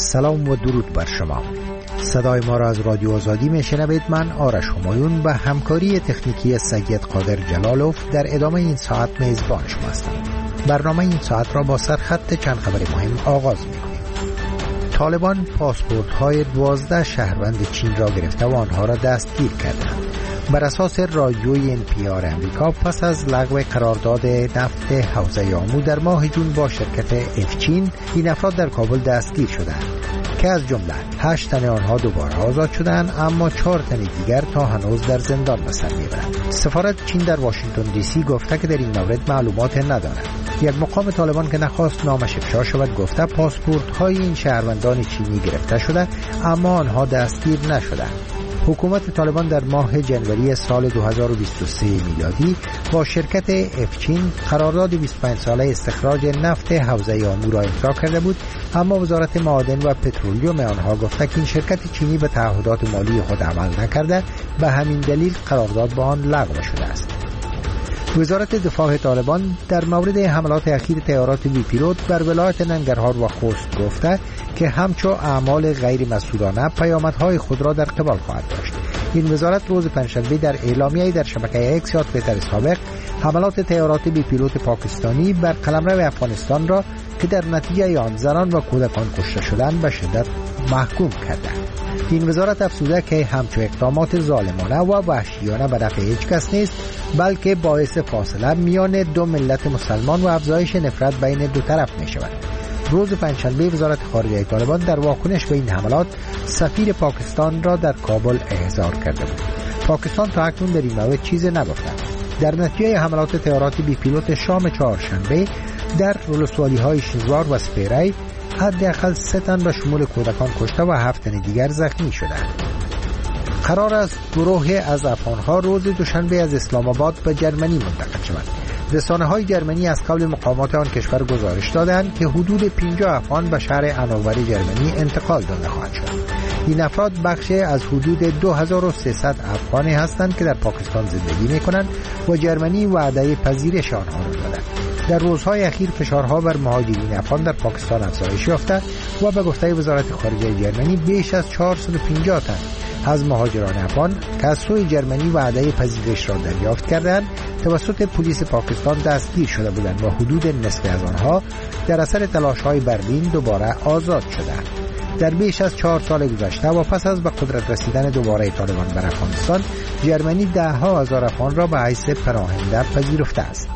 سلام و درود بر شما. صدای ما را از رادیو آزادی میشنوید. من آرش همایون و همکاری تکنیکی سید قادر جلالوف در ادامه این ساعت میزبان شما هستم. برنامه این ساعت را با سرخط چند خبر مهم آغاز می‌کنیم. طالبان پاسپورت های 12 شهروند چین را گرفته و آنها را دستگیر کردند. بر اساس رادیوی NPR امریکا پس از لغو قرارداد نفت حوزه آمو در ماه جون با شرکت افچین، این افراد در کابل دستگیر شدند که از جمله 8 تن آنها دوباره آزاد شدند، اما 4 تن دیگر تا هنوز در زندان به سر میبرند. سفارت چین در واشنگتن دی سی گفته که در این مورد معلومات ندارد. یک مقام طالبان که نخواست نامش افشا شود گفته پاسپورت های این شهروندان چینی گرفته شده اما آنها دستگیر نشدند. حکومت طالبان در ماه جنوری سال 2023 میلادی با شرکت افچین قرارداد 25 ساله استخراج نفت حوزه آمو را امضا کرده بود، اما وزارت معادن و پترولیوم آنها گفته که این شرکت چینی به تعهدات مالی خود عمل نکرده، به همین دلیل قرارداد با آن لغو شده است. وزارت دفاع طالبان در مورد حملات اخیر طیارات بی پیلوت بر ولایت ننگرهار و خوست گفته که همچو اعمال غیر مسئولانه پیامدهای خود را در قبال خواهد داشت. این وزارت روز پنجشنبه در اعلامیه‌ای در شبکه اکس یا توییتر سابق حملات طیارات بی پیلوت پاکستانی بر قلمرو افغانستان را که در نتیجه آن زنان و کودکان کشته شدند به شدت محکوم کرده. این وزارت افزوده که همچو اقدامات ظالمانه و وحشیانه به نفع هیچ کس نیست، بلکه باعث فاصله میان دو ملت مسلمان و افزایش نفرت بین دو طرف می شود. روز پنجشنبه وزارت خارجه طالبان در واکنش به این حملات سفیر پاکستان را در کابل احضار کرده بود. پاکستان تا اکنون در این مورد چیزی نگفته. در نتیجه حملات طیارات بی پیلوت شام چهارشنبه در ولسوالی‌های شینوار و سپیرای حداقل 3 تن به شمول کودکان کشته و 7 تن دیگر زخمی شدند. قرار است گروهی از افغان‌ها روز دوشنبه از اسلام آباد به جرمنی منتقل شوند. رسانه‌های جرمنی از قبل مقامات آن کشور گزارش دادند که حدود 50 افغان به شهر انوور جرمنی انتقال داده خواهند شد. این افراد بخشی از حدود 2300 افغانی هستند که در پاکستان زندگی می‌کنند و جرمنی وعده پذیرش آنها را داده. در روزهای اخیر فشارها بر مهاجرین افغان در پاکستان افزایش یافته و به گفته وزارت خارجه جرمنی بیش از 450 تن از مهاجران افغان که از سوی جرمنی وعده پذیرش را دریافت کردند توسط پلیس پاکستان دستگیر شده بودند و حدود نصف از آنها در اثر تلاش‌های برلین دوباره آزاد شدند. در بیش از 4 سال گذشته و پس از به قدرت رسیدن دوباره طالبان بر افغانستان، جرمنی 10,000 افغان را به حیث پناهنده پذیرفته است.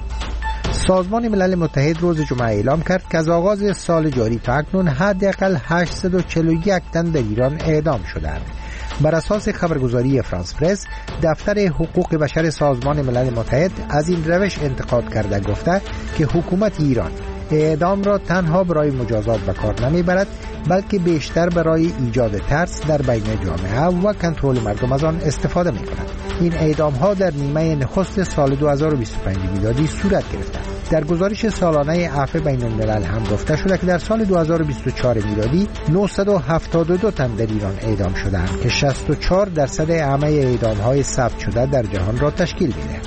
سازمان ملل متحد روز جمعه اعلام کرد که از آغاز سال جاری تا اکنون حداقل 841 تن در ایران اعدام شدند. بر اساس خبرگزاری فرانس پرس، دفتر حقوق بشر سازمان ملل متحد از این روش انتقاد کرده گفته که حکومت ایران اعدام را تنها برای مجازات به کار نمیبرد، بلکه بیشتر برای ایجاد ترس در بین جامعه و کنترل مردم از آن استفاده می‌کند. این اعدام ها در نیمه نخست سال 2025 میلادی صورت گرفته. در گزارش سالانه عفو بین الملل هم گفته شده که در سال 2024 میلادی 972 تن در ایران اعدام شدند که 64% همه اعدام های ثبت شده در جهان را تشکیل می‌دهند.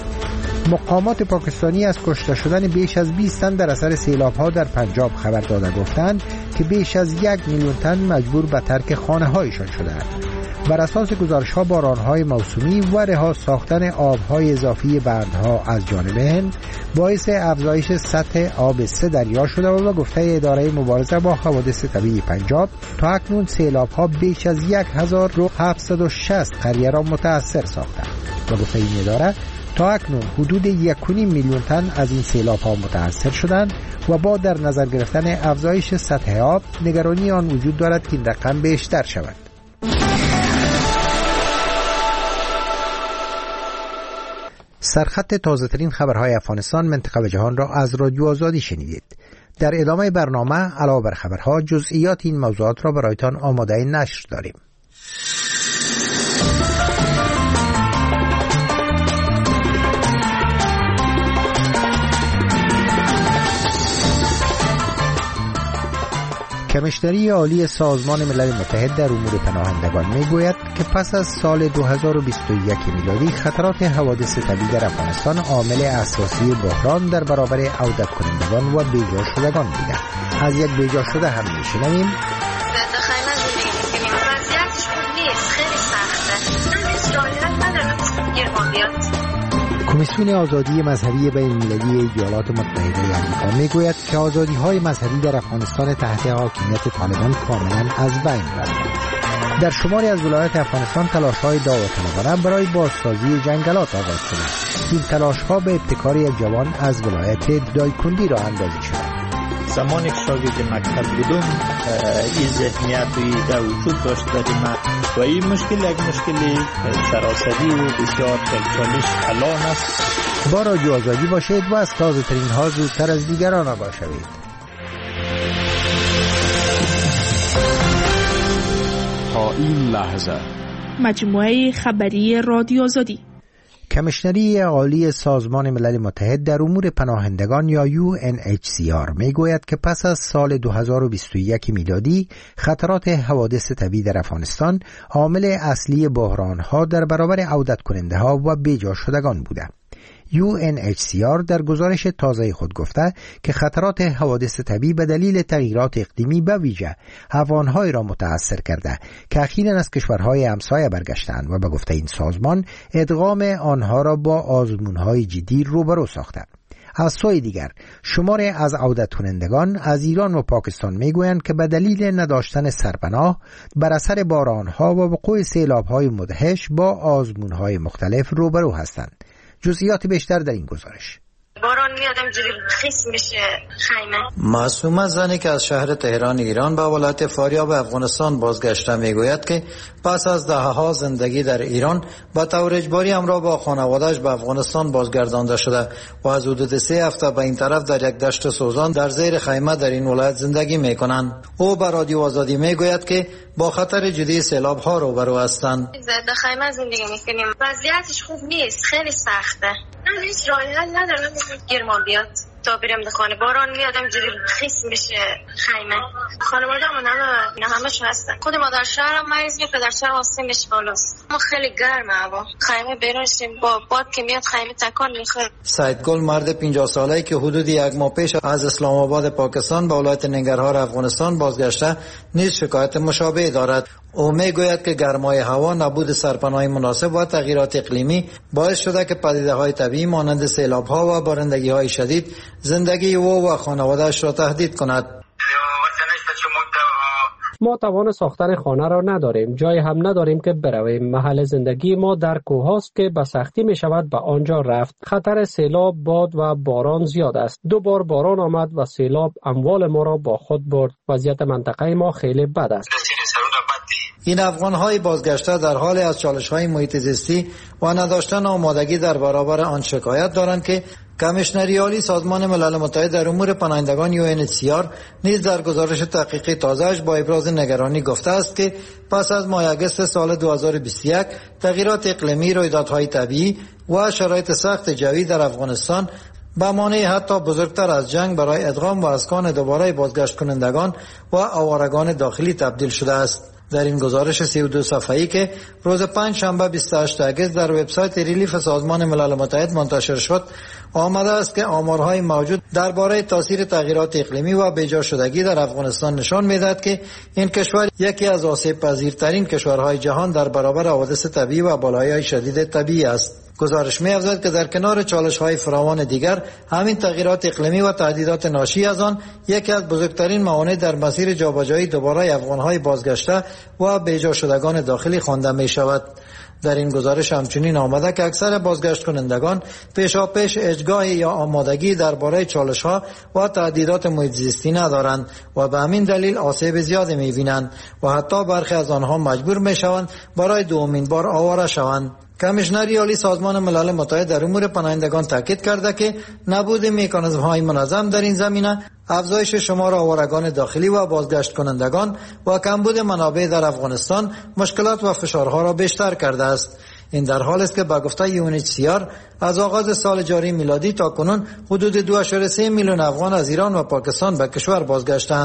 مقامات پاکستانی از کشته شدن بیش از 20 تن در اثر سیلاب‌ها در پنجاب خبر داده گفتند که بیش از 1 میلیون تن مجبور به ترک خانه‌هایشان شدند. بر اساس گزارش‌ها باران‌های موسمی و رها ساختن آب‌های اضافی بندها از جانب هند باعث افزایش سطح آب 3 دریا شده و گفته اداره مبارزه با حوادث طبیعی پنجاب تا اکنون سیلاب‌ها بیش از 1760 قریه را متأثر ساختند و گفته این اداره تا اکنون حدود 1.5 میلیون تن از این سیلاب‌ها متأثر شدند و با در نظر گرفتن افزایش سطح آب نگرانی آن وجود دارد که این رقم بیشتر شود. سرخط تازه‌ترین خبرهای افغانستان، منطقه و جهان را از رادیو آزادی شنیدید. در ادامه برنامه علاوه بر خبرها جزئیات این موضوعات را برایتان آماده نشر داریم. کمیشنری عالی سازمان ملل متحد در امور پناهندگان میگوید که پس از سال 2021 میلادی خطرات حوادث طبیعی در افغانستان عامل اساسی بحران در برابر عودت کنندگان و بیجا شدگان بوده. از یک بیجا شده هم میشنویم وضعیتش خوب نیست، خیلی سخته. من رعایت ندارم گرمان بیاد. کمیسیون آزادی مذهبی بین‌المللی ایالات متحده آمریکا میگوید که آزادی‌های مذهبی در افغانستان تحت حاکمیت طالبان کاملاً از بین رفته. در شماری از ولایات افغانستان تلاش‌های داوطلبانه برای بازسازی جنگلات آغاز شده. این تلاش‌ها به ابتکار یک جوان از ولایت دایکندی را اندازی شده. زمانی که شاگرد مکتب بودم این ذهنیت و وجود داشت در من و این مشکل یک مشکل سراسری و بسیار چالش کلان است. با رادیو آزادی باشید و از تازه ترین ها زودتر از دیگران آگاه شوید. تا این لحظه مجموعه خبری رادیو آزادی. کمیشنری عالی سازمان ملل متحد در امور پناهندگان یا UNHCR میگوید که پس از سال 2021 میلادی خطرات حوادث طبیعی در افغانستان عامل اصلی بحران‌ها در برابر عودت کننده‌ها و بیجا شدگان بوده. UNHCR در گزارش تازه خود گفته که خطرات حوادث طبیعی به دلیل تغییرات اقلیمی به ویژه حیوان‌های را متأثر کرده که اخیراً از کشورهای همسایه برگشتند و به گفته این سازمان ادغام آنها را با آزمون‌های جدی روبرو ساخته. از سوی دیگر شماری از عودت کنندگان از ایران و پاکستان میگویند که به دلیل نداشتن سرپناه بر اثر باران‌ها و وقوع سیلاب‌های مدهش با آزمون‌های مختلف روبرو هستند. جزئیات بیشتر در این گزارش. باران میاد اینجوری خیس میشه خیمه. معصومه زنی که از شهر تهران ایران به ولایت فاریاب افغانستان بازگشته میگوید که پس از دهه‌ها زندگی در ایران با طور اجباری همراه با خانواده‌اش به افغانستان بازگردانده شده و از حدود 3 هفته به این طرف در یک دشت سوزان در زیر خیمه در این ولایت زندگی میکنند. او به رادیو آزادی میگوید که با خطر جدی سیلاب‌ها روبرو هستند. در خیمه زندگی میکنیم. وضعیتش خوب نیست، خیلی سخته. من هیچ راهی حل ندارم گرمان بیاد تا بریم در خانه. باران میاد اینجوری خیس میشه خیمه. خانواده‌مون همش هستن. خود مادر شهرم مریض میشه، پدر شهر آسیمش بالاست. ما خیلی گرمه هوا. خیمه بیرونشیم با باد که میاد خیمه تکان میخوره. سیدگل مرد 50 ساله‌ای که حدود 1 ماه پیش از اسلام آباد پاکستان به ولایت ننگرهار افغانستان بازگشته نیز شکایت مشابه دارد. او میگوید که گرمای هوا، نبود سرپناه مناسب و تغییرات اقلیمی باعث شده که پدیده‌های طبیعی مانند سیلاب‌ها و بارندگی‌های شدید زندگی او و خانواده‌اش را تهدید کند. ما توان ساختن خانه را نداریم، جای هم نداریم که برویم. محل زندگی ما در کوه‌هاست که به سختی می شود به آنجا رفت. خطر سیلاب، باد و باران زیاد است. 2 بار باران آمد و سیلاب اموال ما را با خود برد. وضعیت منطقه ما خیلی بد است. این افغان‌های بازگشته در حال از چالش‌های محیط زیستی و نداشتن آمادگی در برابر آن شکایت دارند که کمیشنری عالی سازمان ملل متحد در امور پناهندگان UNHCR نیز در گزارش تحقیقی تازه‌اش با ابراز نگرانی گفته است که پس از ماه اگست سال 2021 تغییرات اقلیمی، رویدادهای طبیعی و شرایط سخت جوی در افغانستان به مانع حتی بزرگتر از جنگ برای ادغام و اسکان دوباره بازگشت کنندگان و آوارگان داخلی تبدیل شده است. در این گزارش 32 صفحه‌ای که روز 5 شنبه 28 اگست در وبسایت ریلیف سازمان ملل متحد منتشر شد آمده است که آمارهای موجود درباره تاثیر تغییرات اقلیمی و بیجا شدگی در افغانستان نشان می‌دهد که این کشور یکی از آسیب پذیرترین کشورهای جهان در برابر حوادث طبیعی و بلایای شدید طبیعی است. گزارش می‌افزاید که در کنار چالش‌های فراوان دیگر همین تغییرات اقلیمی و تهدیدات ناشی از آن یکی از بزرگترین موانع در مسیر جابجایی دوباره افغان‌های بازگشته و بیجا شدگان داخلی خوانده می‌شود. در این گزارش همچنین آمده که اکثر بازگشت کنندگان پیشاپیش اجگاهی یا آمادگی درباره چالش‌ها و تهدیدات محیط زیستی ندارند و به همین دلیل آسیب زیادی می‌بینند و حتی برخی از آنها مجبور می‌شوند برای دومین بار آواره شوند. کمیشنری عالی سازمان ملل متحد در امور پناهندگان تاکید کرده که نبود مکانیزم‌های منظم در این زمینه، افزایش شمار آوارگان داخلی و بازگشت کنندگان و کمبود منابع در افغانستان مشکلات و فشارها را بیشتر کرده است. این در حالی است که با گفته UNHCR از آغاز سال جاری میلادی تا کنون حدود 2.3 میلیون افغان از ایران و پاکستان به کشور بازگشتند.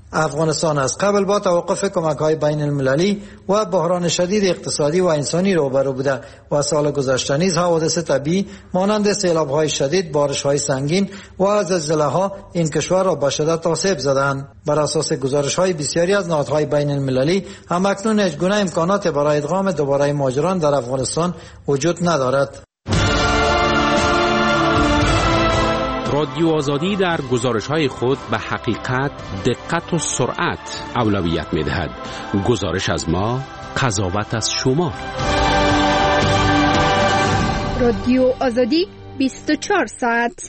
افغانستان از قبل با توقف کمک‌های بین المللی و بحران شدید اقتصادی و انسانی روبرو بوده و سال گذشته نیز حوادث طبیعی مانند سیلاب‌های شدید، بارش‌های سنگین و زلزله‌ها این کشور را به شدت آسیب زدند. بر اساس گزارش‌های بسیاری از نهادهای بین المللی همکنون هیچگونه امکانات برای ادغام دوباره مهاجران در افغانستان وجود ندارد. رادیو آزادی در گزارش‌های خود به حقیقت، دقت و سرعت اولویت می‌دهد. گزارش از ما، قضاوت از شما. رادیو آزادی 24 ساعت.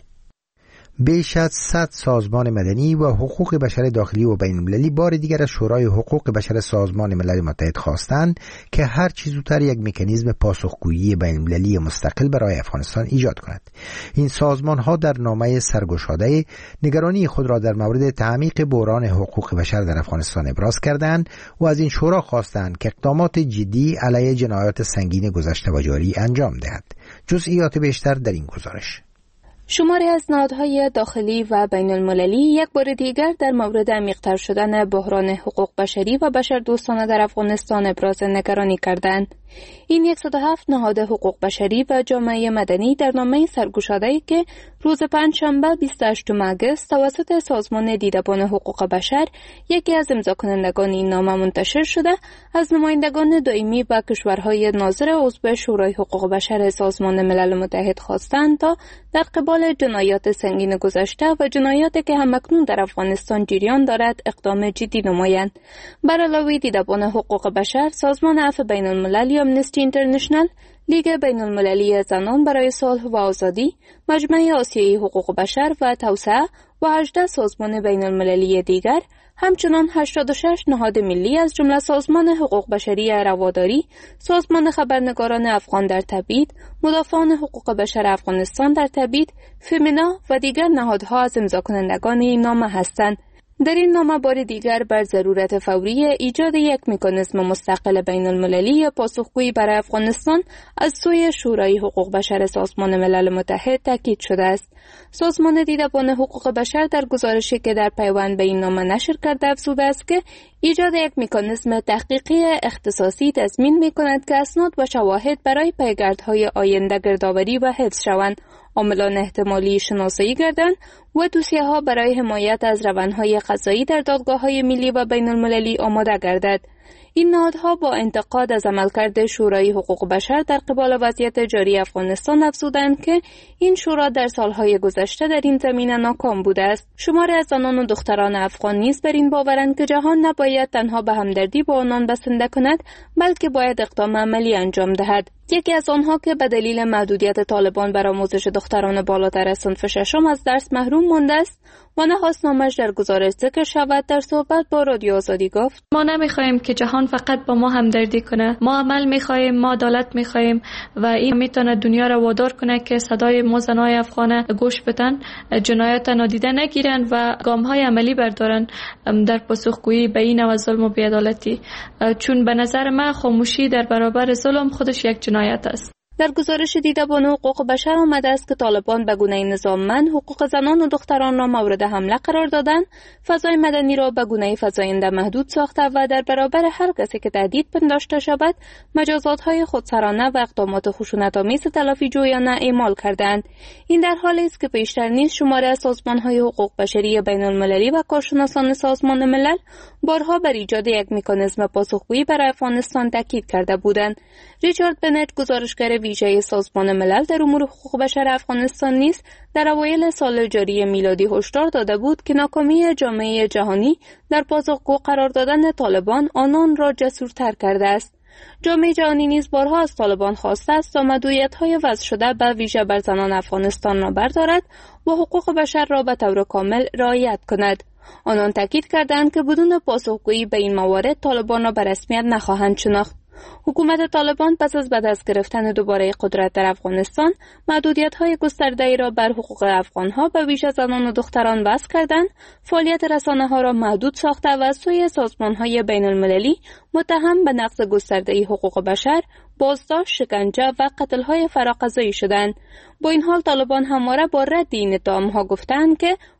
بیش از 100 سازمان مدنی و حقوق بشر داخلی و بین المللی بار دیگر از شورای حقوق بشر سازمان ملل متحد خواستند که هر چه زودتر یک مکانیزم پاسخگویی بین المللی مستقل برای افغانستان ایجاد کند. این سازمان ها در نامه سرگشاده نگرانی خود را در مورد تعمیق بحران حقوق بشر در افغانستان ابراز کردند و از این شورا خواستند که اقدامات جدی علیه جنایات سنگین گذشته و جاری انجام دهد. جزئیات بیشتر در این گزارش. شماری از نهادهای داخلی و بین المللی یک بار دیگر در مورد عمیق‌تر شدن بحران حقوق بشری و بشردوستانه در افغانستان ابراز نگرانی کردند. این 107 نهاد حقوق بشری و جامعه مدنی در نامه سرگشاده‌ای که روز پنجشنبه 28 آگوست توسط سازمان دیدبان حقوق بشر یکی از امضا کنندگان این نامه منتشر شده، از نمایندگان دائمی و کشورهای ناظر عضو شورای حقوق بشر سازمان ملل متحد خواستند تا در قبال جنایات سنگین گذشته و جنایاتی که همکنون در افغانستان جریان دارد اقدام جدی نمایند. بر علاوه دیدبان حقوق بشر، سازمان عفو بین المللی، آمنستی اینترنشنال، لیگ بین المللی زنان برای صلح و آزادی، مجمع آسیایی حقوق بشر و توسعه و 18 سازمان بین المللی دیگر، همچنان 86 نهاد ملی از جمله سازمان حقوق بشری رواداری، سازمان خبرنگاران افغان در تبعید، مدافعان حقوق بشر افغانستان در تبعید، فمینا و دیگر نهادها از امضا کنندگان این نامه هستند. در این نامه بار دیگر بر ضرورت فوری ایجاد یک مکانیزم مستقل بین المللی یا پاسخگویی برای افغانستان از سوی شورای حقوق بشر سازمان ملل متحد تاکید شده است. سازمان دیدبان حقوق بشر در گزارشی که در پیوند به این نامه نشر کرده افزوده است که ایجاد یک مکانیزم تحقیقی اختصاصی تضمین می‌کند که اسناد و شواهد برای پیگردهای آینده گردآوری و حفظ شوند، عاملان احتمالی شناسایی گردند و دوسیه‌ها برای حمایت از روندهای قضایی در دادگاه‌های ملی و بین المللی آماده گردد. این نهادها با انتقاد از عملکرد شورای حقوق بشر در قبال وضعیت جاری افغانستان افزودند که این شورا در سالهای گذشته در این زمینه ناکام بوده است. شماری از زنان و دختران افغان نیز بر این باورند که جهان نباید تنها به همدردی با آنان بسنده کند، بلکه باید اقدام عملی انجام دهد. یکی از آنها که به دلیل محدودیت طالبان بر آموزش دختران بالاتر از صنف ششم از درس محروم مانده است و نخواست نامش در گزارش ذکر شود، در صحبت با رادیو آزادی گفت: ما نمیخواهیم که جهان فقط با ما همدردی کنه، ما عمل میخواهیم، ما عدالت میخواهیم و این میتونه دنیا را وادار کنه که صدای ما زنای افغان گوش بدن، جنایات نادیده نگیرن و گام‌های عملی بردارن در پاسخگویی به این نوع ظلم و بی‌عدالتی، چون به نظر من خاموشی در برابر ظلم خودش یک جنایت است. در گزارش دیدبان حقوق بشر آمده است که طالبان به گونه نظاممند حقوق زنان و دختران را مورد حمله قرار دادند، فضای مدنی را به گونه فزاینده محدود ساخته و در برابر هر کسی که تهدید پنداشته شود مجازات‌های خودسرانه و اقدامات خشونت‌آمیز تلافی جویانه اعمال کردند. این در حالی است که پیشتر نیز شماری از سازمان‌های حقوق بشری بین‌المللی و کارشناسان سازمان ملل بارها بر ایجاد یک مکانیزم پاسخگویی برای افغانستان تاکید کرده بودند. ریچارد بنت، گزارشگر ویژه سازمان ملل در امور حقوق بشر افغانستان نیز در اوایل سال جاری میلادی هشدار داده بود که ناکامی جامعه جهانی در پاسخگو قرار دادن طالبان آنان را جسورتر کرده است. جامعه جهانی نیز بارها از طالبان خواسته است تا محدودیت‌های وضع شده به ویژه بر زنان افغانستان را بردارد و حقوق بشر را به طور کامل رعایت کند. آنان تاکید کردند که بدون پاسخگویی به این موارد طالبان را به رسمیت نخواهند شناخت. حکومت طالبان پس از به دست گرفتن دوباره قدرت در افغانستان محدودیت‌های گسترده‌ای را بر حقوق افغان‌ها به ویژه زنان و دختران وضع کردند، فعالیت رسانه‌ها را محدود ساخته و از سوی سازمان‌های بین‌المللی متهم به نقض گسترده‌ای حقوق بشر، بازداشت، شکنجه و قتل‌های فراقضایی شدند. با این حال طالبان همواره با رد این اتهام‌ها گفتند که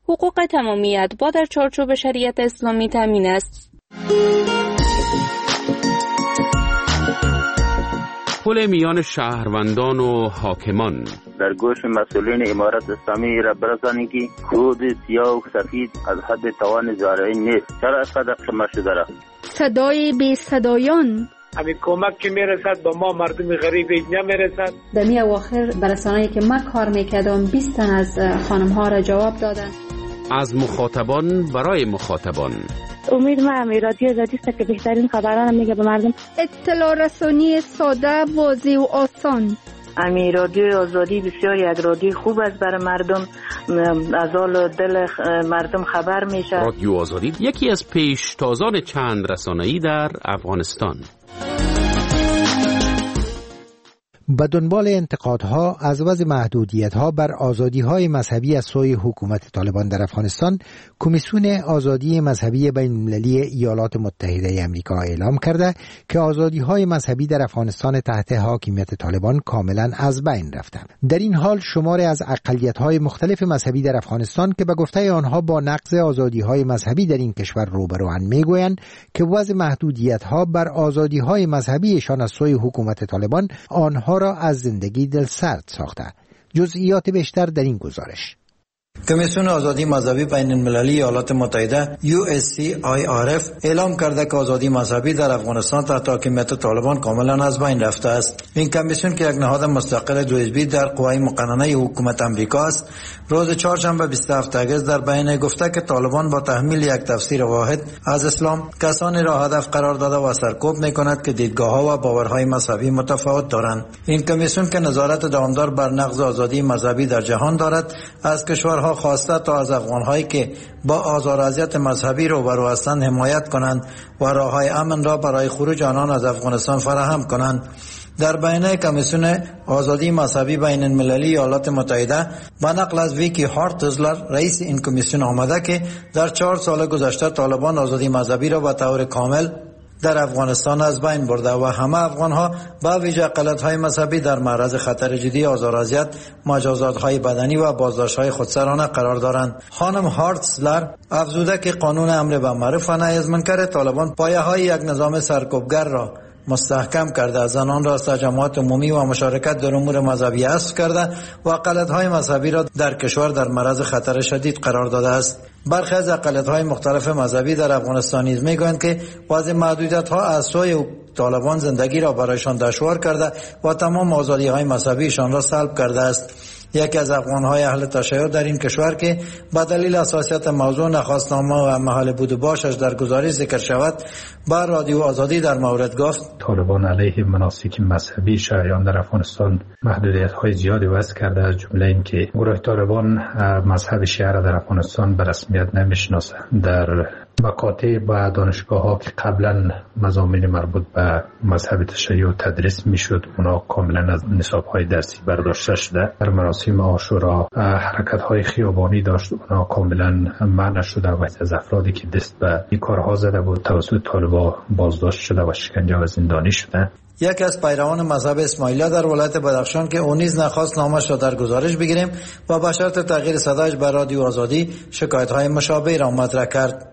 حقوق تمامیت با در چارچوب شریعت اسلامی تامین است. پل میان شهروندان و حاکمان در گوش مسئولین امارت اسلامی را برسانید که کود سیاه و سفید از حد توان زارعین نیست. چرا اینقدر شما شده را؟ صدای بی صدایان، همین کمک که میرسد با ما مردم غریب نمیرسد. در می اواخر برسانه‌ای که من کار میکردم 20 تن از خانم ها را جواب دادن. از مخاطبان برای مخاطبان. امید من رادیو آزادی است که بهترین خبران میگه به مردم. اطلاع رسانی ساده، واضح و آسان. رادیو آزادی بسیار یک رادیو خوب است برای مردم، از حال دل مردم خبر میشه. رادیو آزادی یکی از پیشتازان چند رسانه‌ای در افغانستان. به دنبال انتقادها از وضع محدودیت‌ها بر آزادی‌های مذهبی از سوی حکومت طالبان در افغانستان، کمیسیون آزادی مذهبی بین‌المللی ایالات متحده آمریکا اعلام کرده که آزادی‌های مذهبی در افغانستان تحت حاکمیت طالبان کاملاً از بین رفته. در این حال شماری از اقلیت‌های مختلف مذهبی در افغانستان که به گفته آنها با نقض آزادی‌های مذهبی در این کشور روبروان میگویند که وضع محدودیت‌ها بر آزادی‌های مذهبیشان از سوی حکومت طالبان آنها را از زندگی دلسرد ساخته. جزئیات بیشتر در این گزارش. کمیسیون آزادی مذهبی بین المللی ایالات متحده USCIRF اعلام کرده که آزادی مذهبی در افغانستان تحت حاکمیت طالبان کاملا از بین رفته است. این کمیسیون که یک نهاد مستقل دو حزبی در قوای مقننه حکومت آمریکا است، روز چهارشنبه 27 اگست در بیانیه گفته که طالبان با تحمیل یک تفسیر واحد از اسلام کسانی را هدف قرار داده و سرکوب می‌کند که دیدگاه‌ها و باورهای مذهبی متفاوت دارند. این کمیسیون که نظارت دامدار بر نقض آزادی مذهبی در جهان دارد، از کشورها خواسته تا از افغان‌هایی که با آزار و اذیت مذهبی روبرو هستند حمایت کنند و راه‌های امن را برای خروج آنان از افغانستان فراهم کنند. در بیانیه کمیسیون آزادی مذهبی بین المللی ایالات متحده با نقل از ویکی هارتزلر رئیس این کمیسیون آمده که در 4 سال گذشته طالبان آزادی مذهبی را به طور کامل در افغانستان از بین برده و همه افغان‌ها با ویژه اقلیت‌های مذهبی در معرض خطر جدی آزار و اذیت، مجازات‌های بدنی و بازداشت‌های خودسرانه قرار دارند. خانم هارتزلر افزوده که قانون امر بالمعروف و نهی از منکر طالبان پایه‌های یک نظام سرکوبگر را مستحکم کرده، زنان را از تجمعات عمومی و مشارکت در امور مذهبی حذف کرده و اقلیت‌های مذهبی را در کشور در معرض خطر شدید قرار داده است. برخی از اقلیت‌های مختلف مذهبی در افغانستان نیز می‌گویند که وضع محدودیت‌ها از سوی طالبان زندگی را برایشان دشوار کرده و تمام آزادی‌های مذهبیشان را سلب کرده است. یکی از افغان‌های اهل تشیع در این کشور که به دلیل حساسیت موضوع نخواستنامه و محل بود و باشش در گزارش ذکر شود، با رادیو آزادی در مورد گفت: طالبان علیه مناسک مذهبی شیعیان در افغانستان محدودیت‌های زیادی وضع کرده، از جمله اینکه گروه طالبان مذهب شیعه را در افغانستان به رسمیت نمی‌شناسد. در مکاتب و دانشگاه‌ها که قبلا مضامین مربوط به مذهب تشیع تدریس می‌شد، اونا کاملا از نصاب‌های درسی برداشته شده. در مراسم عاشورا حرکت‌های خیابانی داشت، اونا کاملا منع شده و از افرادی که دست به این کارها زده بود توسط طالبان بازداشت شده و شکنجه و زندانی شده. یکی از پیروان مذهب اسماعیلیه در ولایت بدخشان که او نیز نخواست نامش را در گزارش بگیریم و به شرط تغییر صدایش به رادیو آزادی شکایت‌های مشابه را مطرح کرد.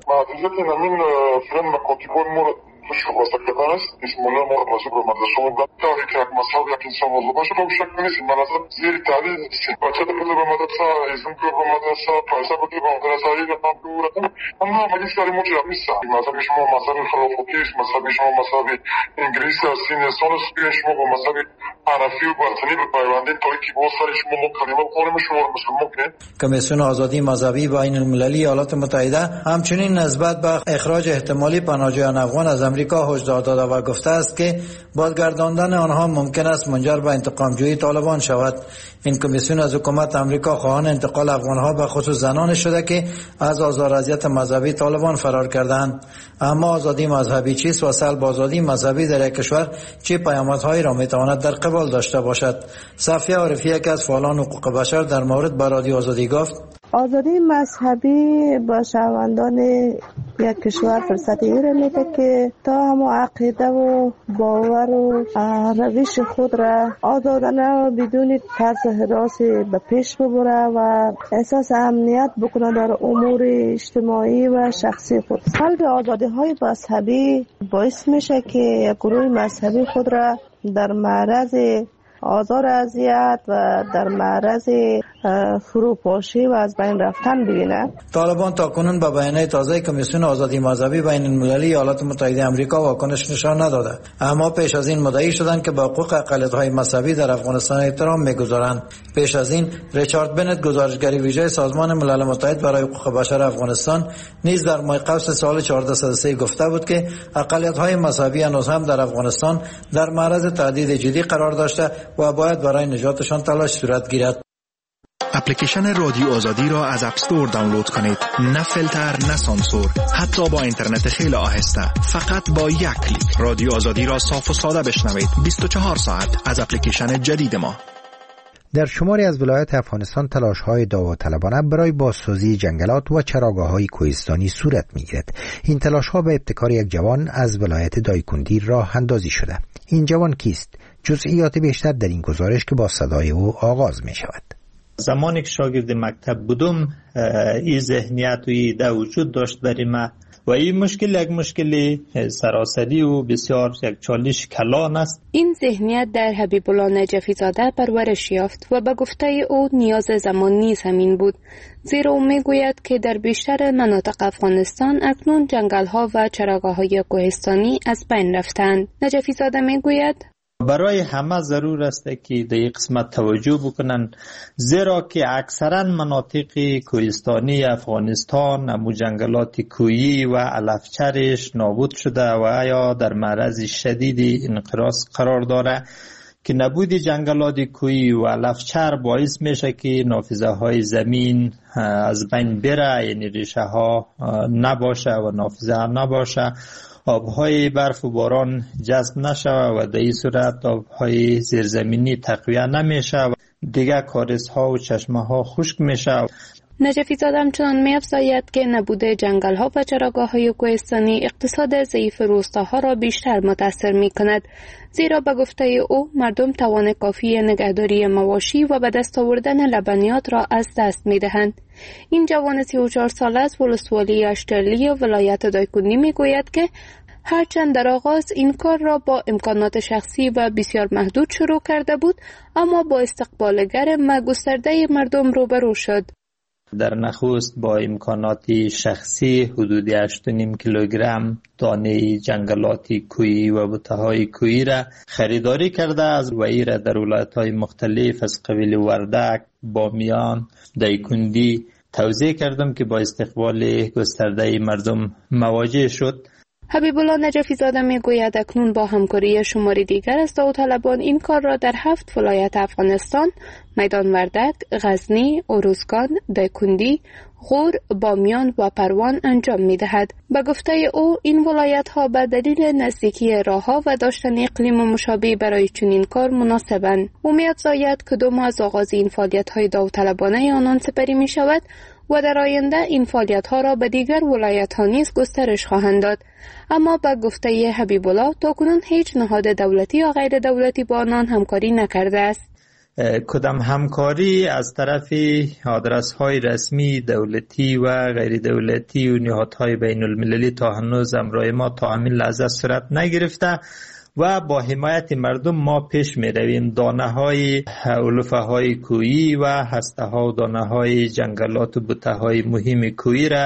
خوشو واسطه است اسمالا ما رو بازو رو مدرسه و داری که مذهب یک انسان موضوع باشه تو شک نیست. من از زیر تعلیم نیستیم بچه تو به مدرسه ازم که به مدرسه پیسه بودی به مدرسه هایی رو هم دورتم اما مگه سری مجرد نیست. مذهب شما مذهب خلافتی است، مذهب شما مذهب انگلیس است، این انسان است که شما با مذهب حنفی و باطنی به پیوندین تا اینکه با سر شما کلمه بخوریم شما مسلمان کنید. کمیسیون آزادی مذهبی بین المللی ایالات متحده همچنین نسبت به اخراج احتمالی پناهجویان افغان از امریکا هشدار داده و گفته است که بازگرداندن آنها ممکن است منجر به انتقام جویی طالبان شود. این کمیسیون از حکومت امریکا خواهان انتقال افغانها به خصوص زنان شده که از آزار و اذیت مذهبی طالبان فرار کردند. اما آزادی مذهبی چیست و سلب آزادی مذهبی در یک کشور چه پیامدهایی را میتواند در قبال داشته باشد؟ صفیه عارفی یکی از فعالان حقوق بشر در مورد با رادیو آزادی گفت: آزادی مذهبی با شهروندان یک کشور فرصت این را میده که تا همه عقیده و باور و روش خود را آزادانه و بدون ترس حراسی به پیش ببره و احساس امنیت بکنه در امور اجتماعی و شخصی خود. سلب آزادی های مذهبی باعث میشه که یک گروه مذهبی خود را در معرض آزار اذیت و در معرض فروپاشی و از بین رفتن ببینه. طالبان تاکنون با بیانیه تازه کمیسیون آزادی مذهبی بین المللی ایالات متحده آمریکا واکنش نشان نداده، اما پیش از این مدعی شدند که با حقوق اقلیت‌های مذهبی در افغانستان احترام می‌گذارند. پیش از این ریچارد بنت، گزارشگر ویژه سازمان ملل متحد برای حقوق بشر افغانستان، نیز در ماه قبل سال 1403 گفته بود که اقلیت‌های مذهبی هنوز هم در افغانستان در معرض تهدید جدی قرار داشته و باید برای نجاتشان تلاش صورت گیرد. اپلیکیشن رادیو آزادی را از اپ استور دانلود کنید. نه فیلتر، نه سانسور، حتی با اینترنت خیلی آهسته. فقط با یک کلیک رادیو آزادی را صاف و ساده بشنوید. 24 ساعت از اپلیکیشن جدید ما. در شماری از ولایات افغانستان تلاش‌های داوطلبانه برای بازسازی جنگلات و چراگاه‌های کوهستانی صورت می‌گیرد. این تلاش‌ها به ابتکار یک جوان از ولایت دایکندی راه اندازی شده. این جوان کیست؟ جزئیات بیشتر در این گزارش که با صدای او آغاز می‌شود. زمانی که شاگرد مکتب بودم این ذهنیت و ایده وجود داشت برای من و این مشکل یک مشکل سراسری و بسیار یک چالش کلان است. این ذهنیت در حبیب الله نجفی زاده پرورش یافت و به گفته او نیاز زمان نیز همین بود، زیرا او میگوید که در بیشتر مناطق افغانستان اکنون جنگل‌ها و چراگاه‌های کوهستانی از بین رفتند. نجفی زاده میگوید برای همه ضرور است که در این قسمت توجه بکنن، زیرا که اکثرا مناطق کوهستانی افغانستان امو جنگلات کوهی و علفچرش نابود شده و یا در معرض شدید انقراض قرار داره که نبود جنگلات کوهی و علفچر باعث میشه که نافذه های زمین از بین بره، یعنی ریشه ها نباشه و نافذه نباشه، آبهای برف و باران جذب نشه و در این صورت آبهای زیرزمینی تقویه نمیشه و دیگه کاریزها و چشمه ها خشک میشه. نجفی زاده همچنان می‌افزاید که نبود جنگل‌ها و چراگاه‌های کوهستانی اقتصاد ضعیف روستاها را بیشتر متاثر می‌کند، زیرا به گفته او مردم توان کافی نگهداری مواشی و به دست آوردن لبنیات را از دست می‌دهند. این جوان 34 ساله از ولسوالی اشترلی ولایت دایکندی می‌گوید که هرچند در آغاز این کار را با امکانات شخصی و بسیار محدود شروع کرده بود، اما با استقبال گرم و گسترده مردم روبرو شد. در نخست با امکانات شخصی حدود 8.5 کیلوگرم دانه جنگلات کوهی و بوته‌های کوهی را خریداری کرده از وی را در ولایت‌های مختلف از قبیل وردک، بامیان، دایکندی توزیع کردم که با استقبال گسترده مردم مواجه شد. حبیب الله نجفی زاده میگوید اکنون با همکاری شماری دیگر از داوطلبان این کار را در 7 ولایت افغانستان، میدان وردک، غزنی، اروزگان، دایکندی، غور، بامیان و پروان انجام می‌دهد. به گفته او این ولایت‌ها به دلیل نزدیکی راه‌ها و داشتن اقلیم مشابه برای چنین کار مناسبند. او می‌افزاید که 2 ماه از آغاز این فعالیت‌های داوطلبانه آنان سپری می‌شود و در آینده این فعالیت‌ها را به دیگر ولایت‌ها نیز گسترش خواهند داد. اما به گفته حبیب الله تاکنون هیچ نهاد دولتی یا غیر دولتی با آنان همکاری نکرده است. کدام همکاری از طرف آدرس‌های رسمی دولتی و غیر دولتی و نهادهای بین المللی تا هنوز امرای ما تا همین لحظه صورت نگرفته و با حمایت مردم ما پیش می رویم. دانه های علوفه های کوهی و هسته ها و دانه های جنگلات و بوته های مهم کوهی را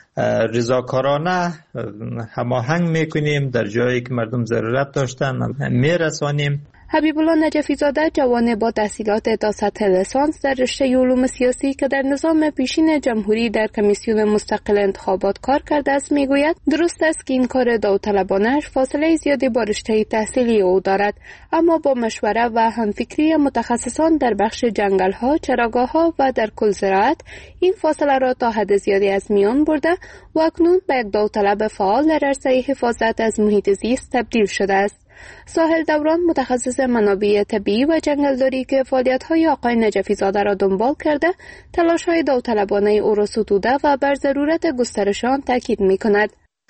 رضاکارانه هماهنگ می کنیم، در جایی که مردم ضرورت داشتن می رسانیم. حبیب الله نجفی زاده جوان با تحصیلات تا سطح لیسانس در رشته علوم سیاسی که در نظام پیشین جمهوری در کمیسیون مستقل انتخابات کار کرده است میگوید درست است که این کار داوطلبانه‌اش فاصله زیادی با رشته تحصیلی او دارد، اما با مشوره و همفکری متخصصان در بخش جنگل‌ها، چراگاه‌ها و در کل زراعت این فاصله را تا حد زیادی از میان برده و اکنون به یک داوطلب فعال در عرصه حفاظت از محیط زیست تبدیل شده است. ساحل دوران متخصص منابع طبیعی و جنگلداری که فعالیت‌های آقای نجفی زاده را دنبال کرده، تلاش‌های داوطلبانه او را ستوده و بر ضرورت گسترش آن تاکید می‌کند.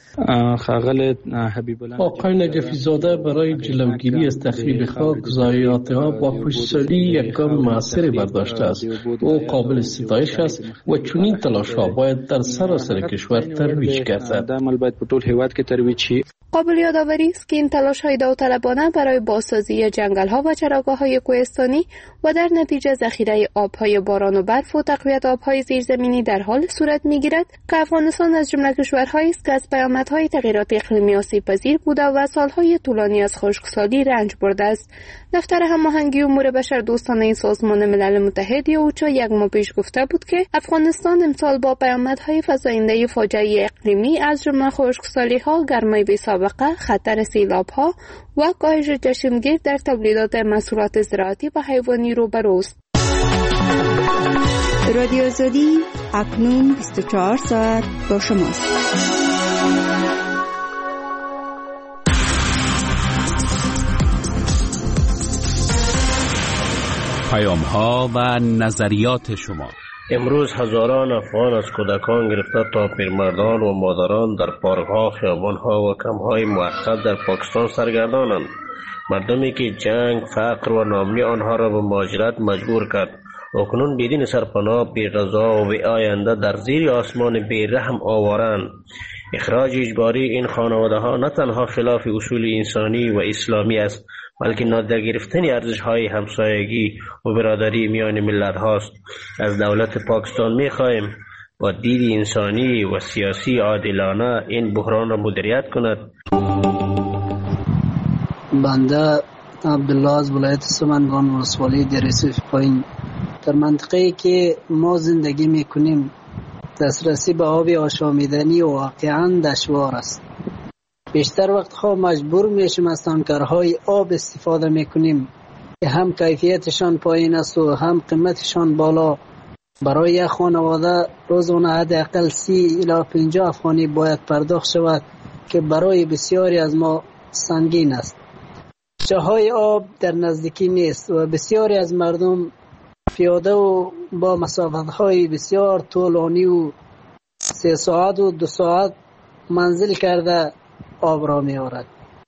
آقای نجفی زاده برای جلوگیری از تخریب خاک، ضایعات آب و پشتسالی یک گام موثری برداشته است. او قابل ستایش است و چنین تلاش‌ها باید در سراسر کشور ترویج گردد. قابل یادآوری است که این تلاش‌های داوطلبانه برای بازسازی جنگل‌ها و چراگاه‌های کوهستانی و در نتیجه ذخیره آب‌های باران و برف و تقویت آب‌های زیرزمینی در حال صورت می‌گیرد که افغانستان از جمله کشورهایی است که از پیامدهای تغییرات اقلیمی آسیب‌پذیر بوده و سال‌های طولانی از خشکسالی رنج برده است. دفتر هماهنگی امور بشردوستانه سازمان ملل متحد یا اوچا یک ماه پیش گفته بود که افغانستان امسال با پیامدهای فزاینده فاجعه اقلیمی از جمله خشکسالی‌ها، گرمای بی‌سابقه، خطر سیلاب‌ها و کاهش چشمگیر در تولیدات محصولات زراعتی و حیوانی روبروست. رادیو آزادی اکنون 24 ساعت با شماست. پیام‌ها و نظریات شما. امروز هزاران افغان از کودکان گرفته تا پیرمردان و مادران در پارک‌ها، خیابان‌ها و کمپ‌های موقت در پاکستان سرگردانند. مردمی که جنگ، فقر و ناامنی آنها را به مهاجرت مجبور کرد. اکنون بدین سرپناه، بی غذا و بی آینده در زیر آسمان بی رحم آوارند. اخراج اجباری این خانواده‌ها نه تنها خلاف اصول انسانی و اسلامی است، بلکه نادیده گرفتن ارزش‌های همسایگی و برادری میان ملت هاست. از دولت پاکستان می‌خواهیم با دید انسانی و سیاسی عادلانه این بحران را مدیریت کند. بنده عبدالله از ولایت سمنگان ولسوالی دریسف پایین. در منطقه‌ای که ما زندگی می‌کنیم دسترسی به آب آشامیدنی واقعاً دشوار است. بیشتر وقتها مجبور میشیم از تانکرهای آب استفاده میکنیم که هم کیفیتشان پایین است و هم قیمتشان بالا. برای یک خانواده روزانه حداقل 30 الی 50 افغانی باید پرداخت شود که برای بسیاری از ما سنگین است. جاهای آب در نزدیکی نیست و بسیاری از مردم پیاده و با مسافت‌های بسیار طولانی و 3 ساعت و 2 ساعت منزل کرده آب را می آورد.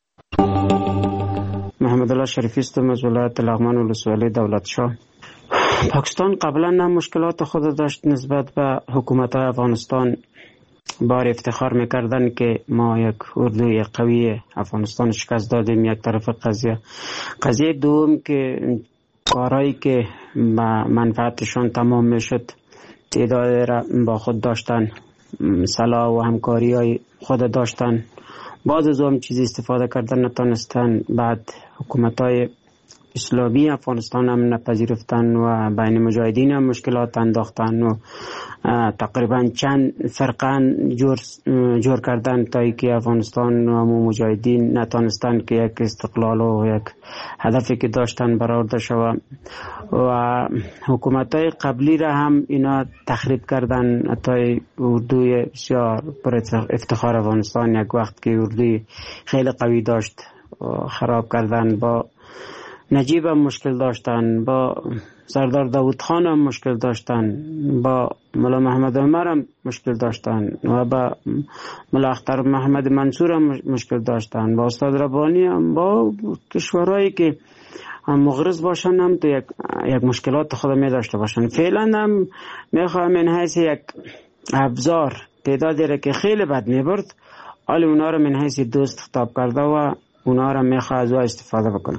محمد الله شریفی هستم از ولایت لغمان ولسوالی دولت شاه. پاکستان قبلا هم مشکلات خود داشت نسبت به حکومت افغانستان. بار افتخار میکردن که ما یک اردوی قوی افغانستان شکست دادیم. یک طرف قضیه دوم که کارهایی که منفعتشان تمام میشد تعداد را با خود داشتن، صلاح و همکاری های خود داشتن، بعد از هم چیزی استفاده کردن نتونستن. بعد حکومت های اسلامی افغانستان هم نپذیرفتن و بین مجاهدین هم مشکلات انداختن و تقریبا چند فرقان جور کردن تا که افغانستان و مجاهدین نتونستن که یک استقلال و یک هدفی که داشتن برآورده شود و حکومت های قبلی را هم اینا تخریب کردن. حتی اردوی بسیار پر افتخار افغانستان یک وقت که اردوی خیلی قوی داشت خراب کردن. با نجیب هم مشکل داشتن، با سردار داود خان هم مشکل داشتن، با مولا محمد عمر هم مشکل داشتن و با مولا اختر محمد منصور هم مشکل داشتن، با استاد ربانی هم، با کشورهایی که مغرض باشن هم تو یک مشکلات خود می داشته باشن. فعلا هم می خواهم این حیث یک ابزار تعدادی را که خیلی بد می برد حالی اونا را من حیث دوست خطاب کرده و اونا را می خواهد و استفاده بکنم.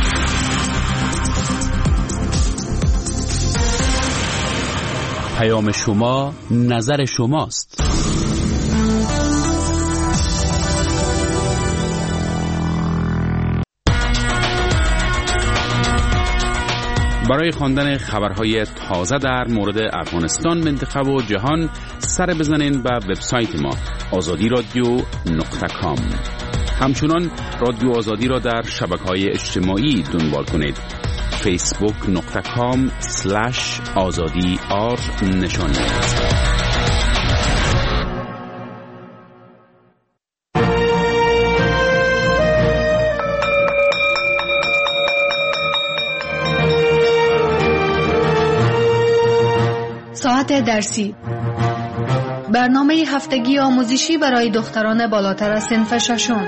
پیام شما نظر شماست. برای خواندن خبرهای تازه در مورد افغانستان، منطقه و جهان سر بزنین به وبسایت ما azadi.radio.com. همچنان رادیو آزادی را در شبکه‌های اجتماعی دنبال کنید. facebook.com/azadi_r نشان دهید. ساعت درسی، برنامه هفتگی آموزشی برای دختران بالاتر از صنف ششم.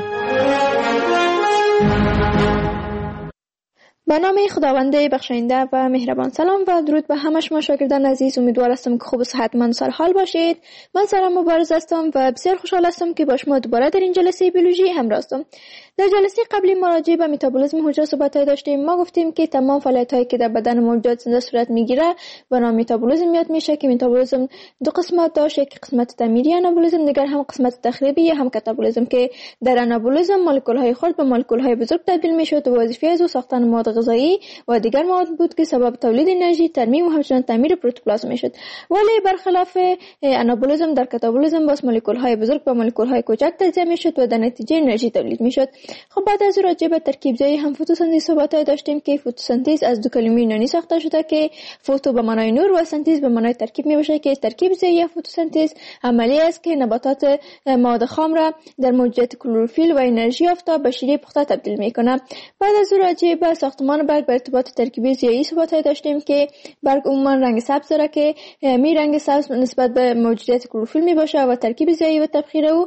به نام خداوند بخشاینده و مهربان. سلام و درود به همه شما شاگردان عزیز. امیدوار هستم که خوب و صحتمند سر حال باشید. من سارا مبارز هستم و بسیار خوشحال هستم که با شما دوباره در این جلسه بیولوژی همراه هستم. در جلسه قبلی ما راجع به متابولیسم حجره صحبت داشتیم. ما گفتیم که تمام فعالیت‌هایی که در بدن موجودات زنده صورت میگیره به نام متابولیسم یاد میشه که متابولیسم دو قسمت داشته، یک قسمت تعمیری آنابولیسم، دیگر هم قسمت تخریبی یا هم کاتابولیسم که در آنابولیسم مولکول‌های خرد به مولکول‌های بزرگ تبدیل میشد و وظیفه از ساختن مواد غذایی و دیگر مواد بود که سبب تولید انرژی، ترمیم و همچنین تعمیر پروتوپلازم میشد. ولی برخلاف آنابولیسم در کاتابولیسم باز مولکول‌های بزرگ به مولکول‌های کوچک تجزیه میشد و در نتیجه انرژی تولید میشد. خب بعد از راجع به ترکیب زایی هم فتوسنتز صحبت داشتیم که فتوسنتز از دو کلمه یونانی ساخته شده که فوتو به معنای نور و سنتز به معنای ترکیب میباشه که ترکیب زایی یا فتوسنتز عملی است که نباتات مواد خام را در موجودیت کلروفیل و انرژی آفتاب به شیره پخته تبدیل میکنه. بعد از راجع به ساختمان برگ به ارتباط ترکیبی زایی صحبت داشتیم که برگ عموما رنگ سبز داره که می رنگ سبز نسبت به موجودیت کلروفیل میباشه و ترکیب زایی و تبخیر او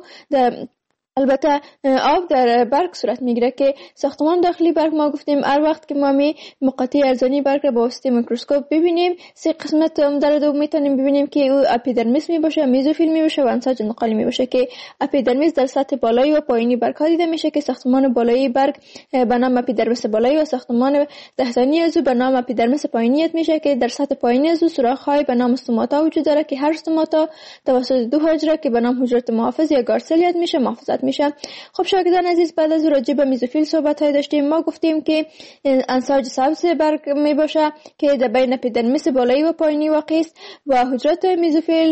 البته آب در برگ صورت میگیره که ساختمان داخلی برگ ما گفتیم هر وقت که ما می مقاطع ارزانی برگ را با واسطه میکروسکوپ ببینیم سه قسمت در دو میتونیم ببینیم که او اپیدرمیس میباشه، میزوفیل میباشه و انساج انتقالی میباشه که اپیدرمیس در سطح بالایی و پایینی برگ ها دیده میشه که ساختمان بالایی برگ به نام اپیدرمیس بالایی و ساختمان تحتانی از او به نام اپیدرمیس پایینی میشه که در سطح پایینی از او سوراخ های به نام استوماتا وجود داره که هر استوماتا توسط دو حجره که به نام حجره محافظ یا گارسل یاد میشه محافظت میشه. خب شاگردان عزیز بعد از راجع به میزوفیل صحبت های داشتیم. ما گفتیم که انساج سبز برگ می باشه که در بین اپیدرمیس بالایی و پایینی واقع است و حجرات میزوفیل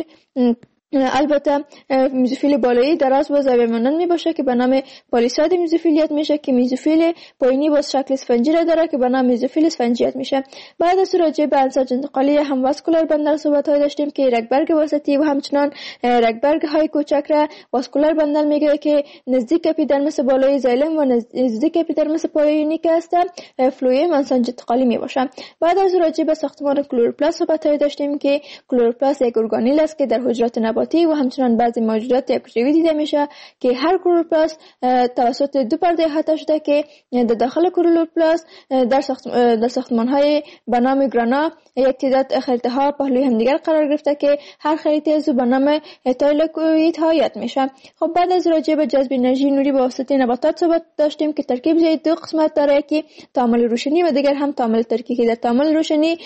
البته میزوفیل بالایی دراز و زاویه مانند می باشه که به نام پالیساد میزوفیلیت میشه که میزوفیل پایینی با شکل اسفنجی را داره که به نام میزوفیل اسفنجیت میشه. بعد از راجع به انساج انتقالی هم واسکولار بندل صحبت های داشتیم که رگبرگ وسطی و همچنان رگبرگ های کوچک را واسکولار بندل میگه که نزدیک اپیدرمیس بالایی زایلم و نزدیک اپیدرمیس پایینی که است فلویم انساج انتقالی می باشه. بعد از راجع به ساختمان کلوروپلاست صحبت های داشتیم که کلوروپلاست یک ارگانیل است که در حجرات نباتی و همچنان بعضی موجودات یکجوری دیده میشه که هر کلوروپلاست توسط دو پرده احاطه شده که در داخل کلوروپلاست در ساختمان‌های به نام گرانا یک تعداد خلیطه‌ها پهلوی همدیگر قرار گرفته که هر خلیطه از به نام تایلوکوئیدها یاد میشه. خب بعد از راجع به جذب انرژی نوری به واسطه نباتات صحبت داشتیم که ترکیب زایی دو قسمت داره که تعامل روشنی و دیگر هم تعامل ترکی که در تعامل روشنی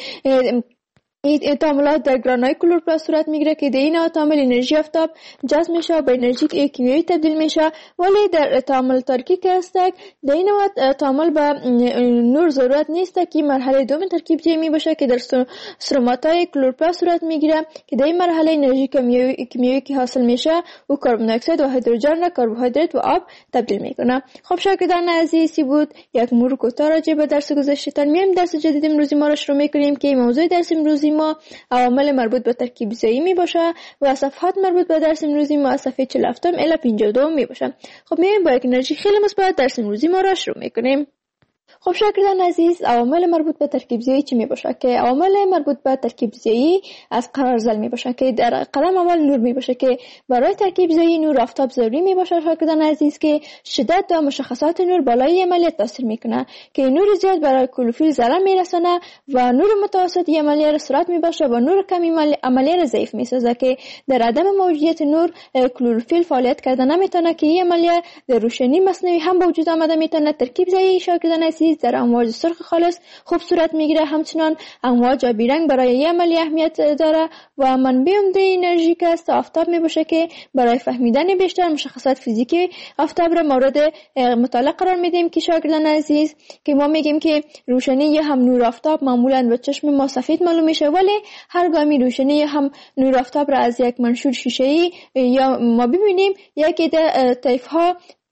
این تعاملات در گرانای کلوروپلاست صورت میگیره که در این تعامل انرژی آفتاب جذب میشه و به انرژی کیمیایی تبدیل میشه. ولی در تعامل ترکی که است در این تعامل به نور ضرورت نیست که مرحله دوم ترکیب زایی می باشه که در استروماتای کلوروپلاست صورت میگیره که در این مرحله انرژی کیمیایی که حاصل میشه و کربن دی اکساید و هیدروژن را کربوهیدرات و آب تبدیل میکنه. خب شاگردان عزیزی بود یک مرور کوتاه راجع به درس گذشته. میایم درس جدید امروزی ما را شروع میکنیم که موضوع درس امروزی ما عوامل مربوط به ترکیب زایی می باشه و صفحات مربوط به درس امروزی ما از صفحه 47 الی 52 می باشه. خب میایم با یک انرژی خیلی مثبت درس امروزی ما را شروع میکنیم. خب شاگردان عزیز عوامل مربوط به ترکیب زایی چی می باشه که عوامل مربوط به ترکیب زایی از قرارزل می باشه که در قلم اول نور می باشه که برای ترکیب زایی نور آفتاب ضروری می باشه شاگردان عزیز که شدت و مشخصات نور بالای عملیات تاثیر میکنه که نور زیاد برای کلوروفیل ضرر میرسونه و نور متوسط عملیه را سرعت می باشه و نور کمی عملیه را ضعیف میسازه که در عدم موجودیت نور کلوروفیل فعالیت کردن نمیتونه که این عملیه در روشنی مصنوعی هم به وجود آمده میتونه. ترکیب زایی شاگردان عزیز در امواج سرخ خالص خوب صورت میگیره. همچنان امواج آبی رنگ برای این عملیه اهمیت داره و منبع عمده انرژی که است آفتاب میباشه که برای فهمیدن بیشتر مشخصات فیزیکی آفتاب را مورد مطالعه قرار میدیم که شاگردان عزیز که ما میگیم که روشنی یا هم نور آفتاب معمولا به چشم ما سفید معلوم میشه ولی هر گامی روشنی یا هم نور آفتاب را از یک منشور شیشه‌ای یا ما ببینیم یکی در طیف ها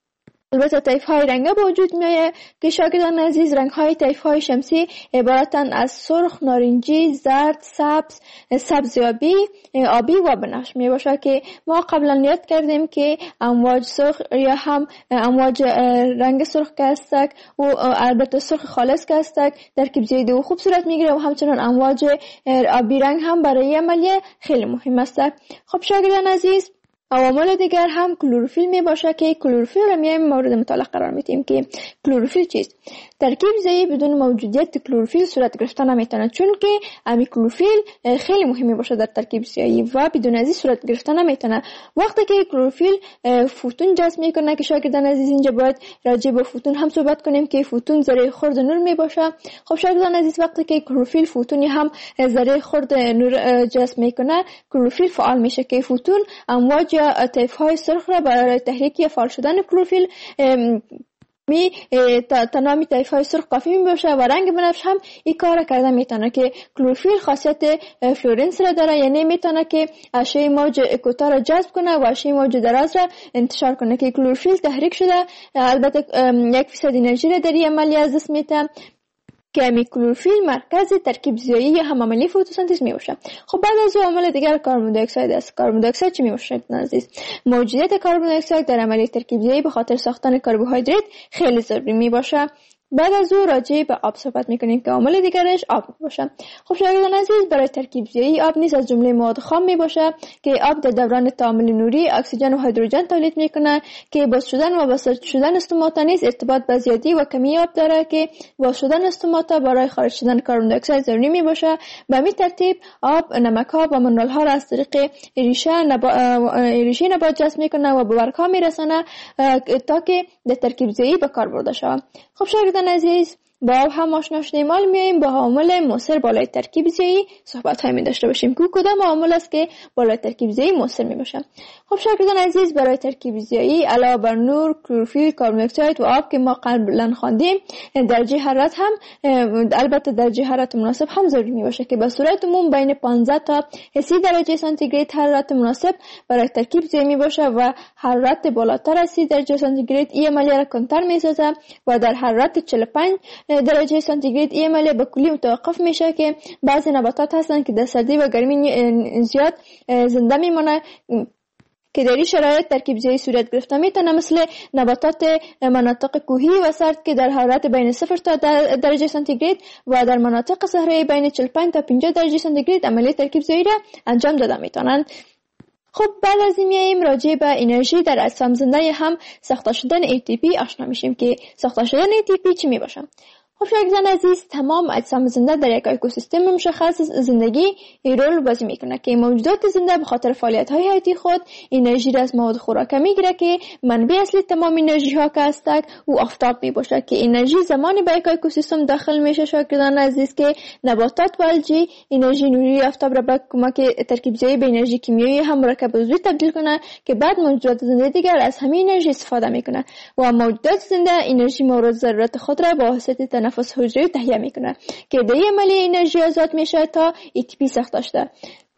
البته طیف های رنگه به وجود میآید که شاگردان عزیز رنگ های طیف های شمسی عبارتند از سرخ، نارنجی، زرد، سبز، سبزیابی، آبی و بنفش می باشد که ما قبلا یاد کردیم که امواج سرخ یا هم امواج رنگ سرخ که هستند و البته سرخ خالص که هستند ترکیب زیادی و خوب صورت میگیره و همچنان امواج آبی رنگ هم برای عملیه خیلی مهم است. خب شاگردان عزیز، عوامل دیگر هم کلروفیل می باشه که کلروفیل را میایم مورد مطالعه قرار میدیم که کلروفیل چیست. ترکیب زایی بدون موجودیت کلروفیل صورت گرفتن نمیتونه، چون که امی کلروفیل خیلی مهمی باشه در ترکیب زایی و بدون ازی صورت گرفتن نمیتونه. وقتی که کلروفیل فوتون جذب میکنه که شاگردان عزیز اینجا باید راجع به فوتون هم صحبت کنیم که فوتون ذره خرد نور می باشه. خب شاگردان عزیز، وقتی که کلروفیل فوتونی هم ذره خرد نور جذب میکنه، کلروفیل فعال میشه که فوتون امواج یا طیف های سرخ را برای تحریک یا فعال شدن کلروفیل تنامی طیف های سرخ کافی می باشه و رنگ بنفش هم این کار کرده میتونه که کلروفیل خاصیت فلورنس را داره، یعنی میتونه که اشعه موج کوتاه را جذب کنه و اشعه موج دراز را انتشار کنه که کلروفیل تحریک شده البته 1% انرژی را در این عملیه از دست میده که امی کلروفیل مرکز ترکیب زیایی یا هم عملی فتوسنتز می باشه. خب بعد از عامل دیگر کاربن دی اکساید است. کاربن دی اکساید چی می باشه عزیز؟ موجودیت کاربن دی اکساید در عملیه ترکیب زیایی به خاطر ساختن کربوهیدرات خیلی ضروری می باشه. بعد از او راجع به آب صحبت میکنیم که عامل دیگرش آب باشه. خب شاگردان عزیز، برای ترکیب زیایی آب نیز از جمله مواد خام می باشه که آب در دوران تعامل نوری اکسیژن و هیدروژن تولید میکنه که باز شدن و بساط شدن استوماتا نیز ارتباط به زیادی و کمی آب داره که باز شدن استوماتا برای خارج شدن کاربن دی اکساید ضروری می باشه. به همین ترتیب آب نمک ها و منرال ها را از طریق ریشه نبات جذب میکنه و به برگ ها میرسونه تا که در ترکیب زیایی به کار برده شود. خب شاگردان عزیز، با آب هم آشنا شدیم، حالا میایم با عامل مؤثر بالای ترکیب زیایی صحبت های می داشته باشیم که کدام عامل است که بالای ترکیب زیایی مؤثر می باشه. خب شاگردان عزیز، برای ترکیب زیایی علاوه بر نور، کلروفیل، کاربن دی اکساید و آب که ما قبلا خواندیم، درجه حرارت هم البته درجه حرارت مناسب هم ضروری می باشه که به صورت عموم بین 15 تا 30 درجه سانتیگراد حرارت مناسب برای ترکیب زیایی می باشه و حرارت بالاتر از 30 درجه سانتیگراد این عملیه را کمتر می سازه و در حرارت 45 درجه سانتیگراد این عملیه به کلی متوقف میشه که بعضی نباتات هستن که در سردی و گرمی زیاد زنده میمونه که در این شرایط ترکیب زیایی صورت گرفته میتونه، مثل نباتات مناطق کوهی و سرد که در حرارت بین 0 تا درجه سانتیگراد و در مناطق صحرایی بین 45 تا 50 درجه سانتیگراد عملیه ترکیب زیایی را انجام داده میتونند. خب بعد از این میاییم راجع به انرژی در اجسام زنده هم ساخته شدن ATP آشنا میشیم که ساخته شدن ATP چی می باشه. خب شاگردان عزیز، تمام اجسام زنده در یک اکوسیستم مشخص زندگی رول بازی میکنه که موجودات زنده به خاطر فعالیت های حیاتی خود انرژی را از مواد خوراکه میگیره که منبع اصلی تمام انرژی ها که هستند او آفتاب می باشه که انرژی زمانی به یک اکوسیستم داخل میشه شاگردان عزیز که نباتات و الژی انرژی نوری آفتاب را به کمک ترکیب زیایی به انرژی کیمیایی هم مرکب عضوی تبدیل کنه که بعد موجودات زنده دیگر از همین انرژی استفاده میکنه و موجودات زنده انرژی مورد ضرورت خود را با واسطه تنفس حجری تهیه میکنه که در این عملیه انرژی آزاد میشه تا ATP ساخته شده.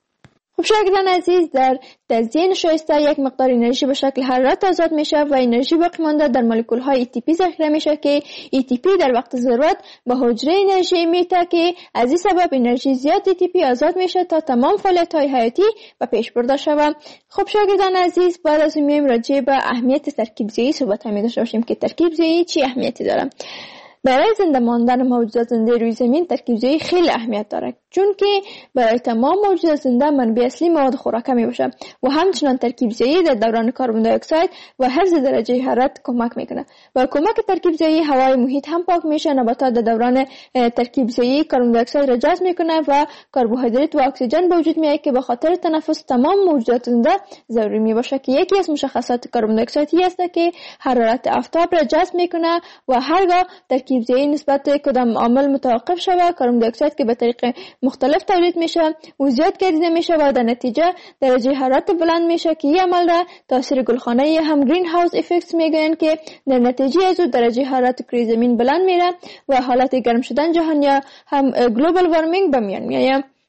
خب شاگردان عزیز، در تزیین شایسته یک مقدار انرژی به شکل حرارت آزاد میشه و انرژی باقی مانده در مولکول های ATP ذخیره میشه که ATP در وقت ضرورت به حجره انرژی میده که از این سبب انرژی زیاد ATP آزاد میشه تا تمام فعالیت های حیاتی به پیش برده شود. خب شاگردان عزیز، بعد از میایم راجع به اهمیت ترکیب زیایی صحبت می داشته باشیم که ترکیب زیایی چی اهمیتی داره. برای زنده ماندن موجودات زنده روی زمین ترکیب زیایی خیلی اهمیت داره، چون که برای تمام موجودات زنده منبع اصلی مواد خوراکه می باشه و همچنان ترکیب زیایی در دوران کاربن دی اکساید و حفظ درجه حرارت کمک میکنه. با کمک ترکیب زیایی هوای محیط هم پاک میشه. نباتات در دوران ترکیب زیایی کاربن دی اکساید را جذب میکنه و کربوهیدرات و اکسیژن به وجود میاد که به خاطر تنفس تمام موجودات زنده ضروری می باشه که یکی از مشخصات کاربن دی اکساید است که حرارت آفتاب را جذب میکنه و هرگاه ترکیب زیایی نسبت کدام عامل متوقف شود، کاربن دی اکساید که به طریق مختلف تولید میشه و زیاد گردیده میشه و در نتیجه درجه حرارت بلند میشه که این عمل را تاثیر گلخانه یا هم گرین هاوس افکت میگن که در نتیجه از درجه حرارت کره زمین بلند میره و حالت گرم شدن جهان یا هم گلوبال وارمینگ به میان میاد.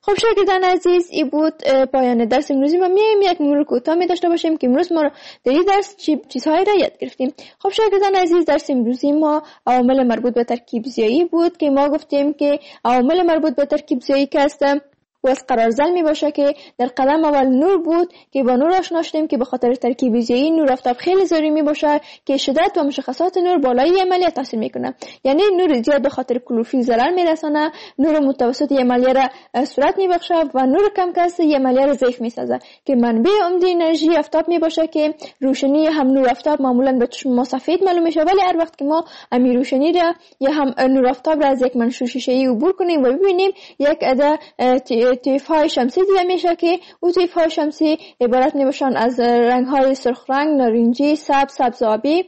خب شاگردان عزیز، این بود پایان درس امروزی. ما میایم یک مرور کوتاه می داشته باشیم که امروز ما در این درس چیزهایی را یاد گرفتیم. خب شاگردان عزیز، درس امروزی ما عوامل مربوط به ترکیب زیایی بود که ما گفتیم که عوامل مربوط به ترکیب زیایی که هست و از قرارزل می باشه که در قدم اول نور بود که با نور آشنا شدیم که به خاطر ترکیب زیایی نور آفتاب خیلی ضروری می باشه که شدت و مشخصات نور بالای عملیه تاثیر میکنه. یعنی نور زیاد به خاطر کلروفیل ضرر میرسانه، نور متوسط عملیه را صورت میبخشه و نور کم کس عملیه را ضعیف میسازه که منبع عمده انرژی آفتاب می باشه که روشنی هم نور آفتاب معمولا به چشم ما سفید معلوم میشه، ولی هر وقت که ما امی روشنی را یا هم نور آفتاب را از یک منشور شیشه‌ای عبور کنیم و ببینیم یک عده طیف‌های شمسی دیده میشه که او طیف‌های شمسی عبارت میباشن از رنگ‌های سرخ رنگ، نارنجی، سبز آبی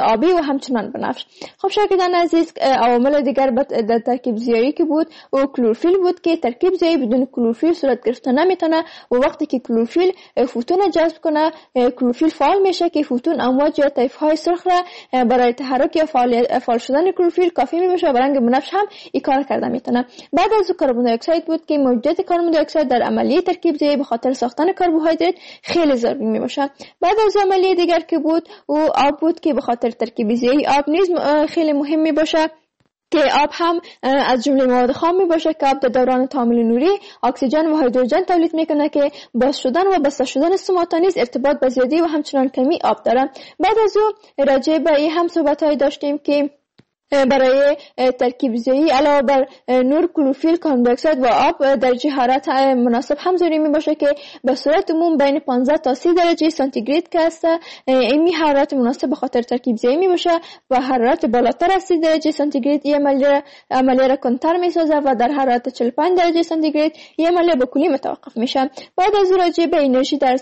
و همچنان بنفش. خب شاگردان عزیز، عوامل دیگر در ترکیب زیایی که بود او کلروفیل بود که ترکیب زیایی بدون کلروفیل صورت گرفته نمیتونه و وقتی که کلروفیل فوتون جذب کنه کلروفیل فعال میشه که فوتون امواج یا طیف‌های سرخ را برای تحرک یا فعال شدن کلروفیل کافی میباشه و رنگ بنفش هم این کار کرده میتونه. بعد از کربن دی اکساید بود که موجودیت کربن دی اکساید در عملیه ترکیب زیایی به خاطر ساختن کربوهیدرات خیلی ضروری میباشه. بعد از عملیه دیگر که بود او آب بود که به خاطر ترکیب زیایی آب نیز خیلی مهم میباشه که آب هم از جمله مواد خام میباشه که آب در دوران تعامل نوری اکسیژن و هیدروژن تولید میکنه که باز شدن و بسته شدن سوماتا نیز ارتباط به زیادی و همچنان کمی آب داره. بعد از او راجع به این هم صحبت‌های داشتیم که برای ترکیب زیایی علاوه بر نور، کلروفیل، کربن دی اکساید و آب درجه حرارت مناسب هم ضروری میباشه که به صورت عموم بین 15 تا 30 درجه سانتیگراد که است. این حرارت مناسب به خاطر ترکیب زیایی میباشه و حرارت بالاتر از 30 درجه سانتیگراد عملیه را کنتر میسازه و در حرارت 45 درجه سانتیگراد عملیه به کلی متوقف میشه. بعد از راجع به انرژی در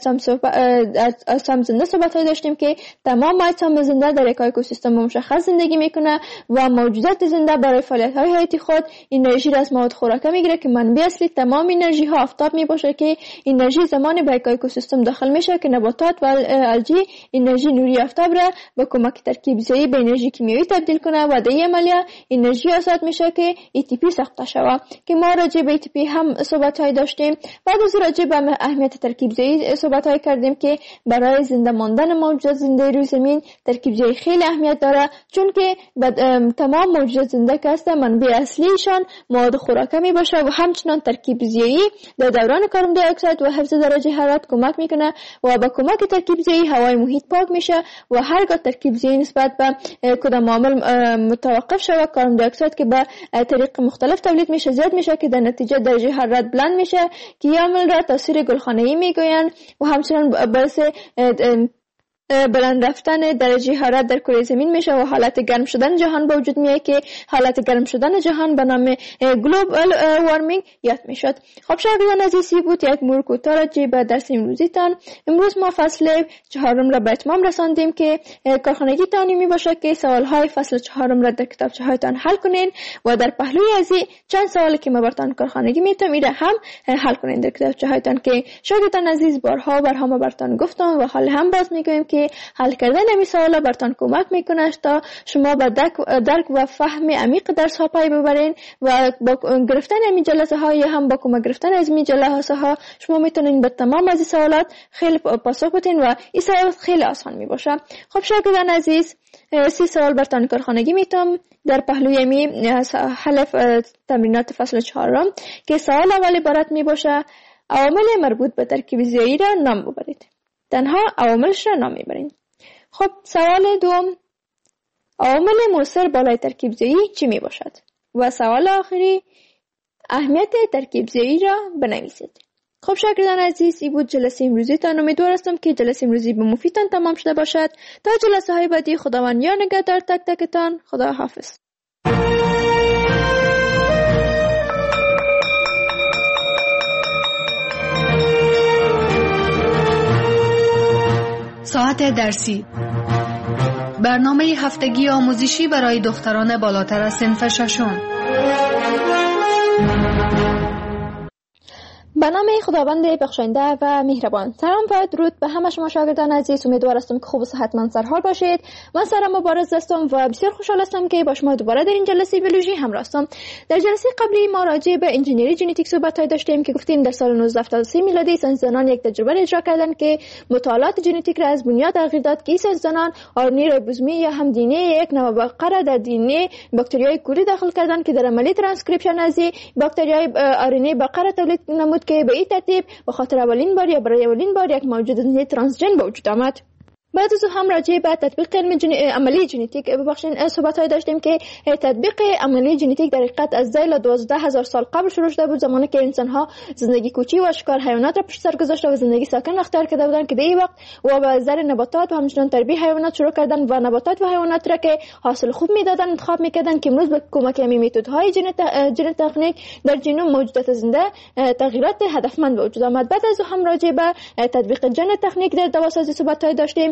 اجسام زنده صحبت داشتیم که تمام اجسام زنده در یک اکوسیستم مشخص زندگی میکنه و موجودات زنده برای فعالیت‌های حیاتی خود انرژی را از مواد خوراکه میگیره که منبع اصلی تمام انرژی ها آفتاب میباشه که انرژی زمانی به یک اکوسیستم داخل میشه که نباتات و الجی انرژی نوری آفتاب را با کمک ترکیب زیایی به انرژی کیمیایی تبدیل کنه و در این عملیه انرژی آزاد میشه که ATP ساخته شود که ما راجع به ATP هم صحبت‌های داشتیم. بعد از راجع به اهمیت ترکیب زیایی صحبت‌های کردیم که برای زنده ماندن موجودات زنده روی زمین ترکیب زیایی خیلی اهمیت داره، چون که تمام موجودات زنده که هستند منبع اصلیشان مواد خوراکه می باشه و همچنان ترکیب زیایی در دوران کربن دی اکساید و حفظ درجه حرارت کمک میکنه و با کمک ترکیب زیایی هوای محیط پاک میشه و هرگاه ترکیب زیایی نسبت به کدام عامل متوقف شود کربن دی اکساید که به طریق مختلف تولید میشه زیاد میشه که در نتیجه درجه حرارت بلند میشه که این عامل را تاثیر گلخانه‌ای میگویند و همچنان باعث بلند رفتن درجه حرارت در کره زمین میشه و حالت گرم شدن جهان به وجود میاد که حالت گرم شدن جهان به نام گلوبال وارمینگ یاد میشد. خب شاگردان عزیزی بود یک مرور کوتاه راجع به درس امروزیتان. امروز ما فصل 4 را به اتمام رساندیم که کارخانگی تانی میباشه که سوالهای فصل 4 را در کتابچه هایتان حل کنین و در پهلوی از چند سوالی که ما براتون کارخانگی میتم ایره هم حل کنین در کتابچه هایتان که شاگردان عزیز بارها ما براتون گفتم و حال هم باز میگویم که حل کردن این سوالا براتون کمک میکنه تا شما به درک و فهم عمیق درس ها پی ببرین و با گرفتن این جلسه ها یا هم با کمک گرفتن از این جلسه ها شما میتونین به تمام از سوالات خیلی پاسخ بدین و این سوالات خیلی آسان میباشه. خب شاگردان عزیز 30 سوال براتون کارخانگی میتونم در پهلوی می حل تمرینات فصل 4 که سوال اولی عبارت میباشه عوامل مربوط به ترکیب زیایی را نام ببرید. تنها عواملش را نام میبرین. خب سوال دوم عوامل مؤثر بالای ترکیب زیایی چی می باشد؟ و سوال آخری اهمیت ترکیب زیایی را بنویسید. خب شاگردان عزیز این بود جلسه امروزیتان. امیدوار هستم که جلسه امروزی به مفیدتان تمام شده باشد. تا جلسه های بعدی خداوند یار نگهدار تک تکتان. خدا حافظ. ساعت درسی برنامه هفتگی آموزشی برای دختران بالاتر از صنف ششم. به نام خداوند بخشنده و مهربان. سلام و درود به همه شما شاگردان عزیز. امیدوار هستم که خوب و صحتمند سرحال باشید. من سارا مبارز هستم و بسیار خوشحال هستم که با شما دوباره در این جلسه بیولوژی همراه هستم. در جلسه قبلی ما راجع به انجینری ژنتیک صحبت داشتیم که گفتیم در سال 1973 میلادی ساینسدانان یک تجربه اجرا کردند که مطالعات ژنتیک را از بنیاد تغییر داد که ساینسدانان آرنی ریبوزومی یا هم دی ان ای یک نوع بقره در دی ان ای باکتریای کوری داخل کردند که در عملی ترانسکریپشن از باکتریای آرنی بقره تولید نمود که به این ترتیب به خاطر اولین بار یا برای اولین بار یک موجود ترانسژن به وجود آمد. بعد از هم راجع به تطبیق عملی ژنتیک صحبت داشتیم که تطبیق عملی ژنتیک در حقیقت از ذیل 12000 سال قبل شروع شده بود، زمانی که انسان ها زندگی کوچی و شکار حیوانات را پشت سر گذاشته و زندگی ساکن اختیار کرده بودند که در این وقت و به زر نباتات و همچنین تربیت حیوانات شروع کردن و نباتات و حیوانات را که حاصل خوب میدادن انتخاب میکردن که امروز به کمک همین متدهای ژن تکنیک در ژنوم موجودات زنده تغییرات هدفمند به وجود آمد. بعد از هم راجع به تطبیق ژن تکنیک در دواسازی صحبت داشتیم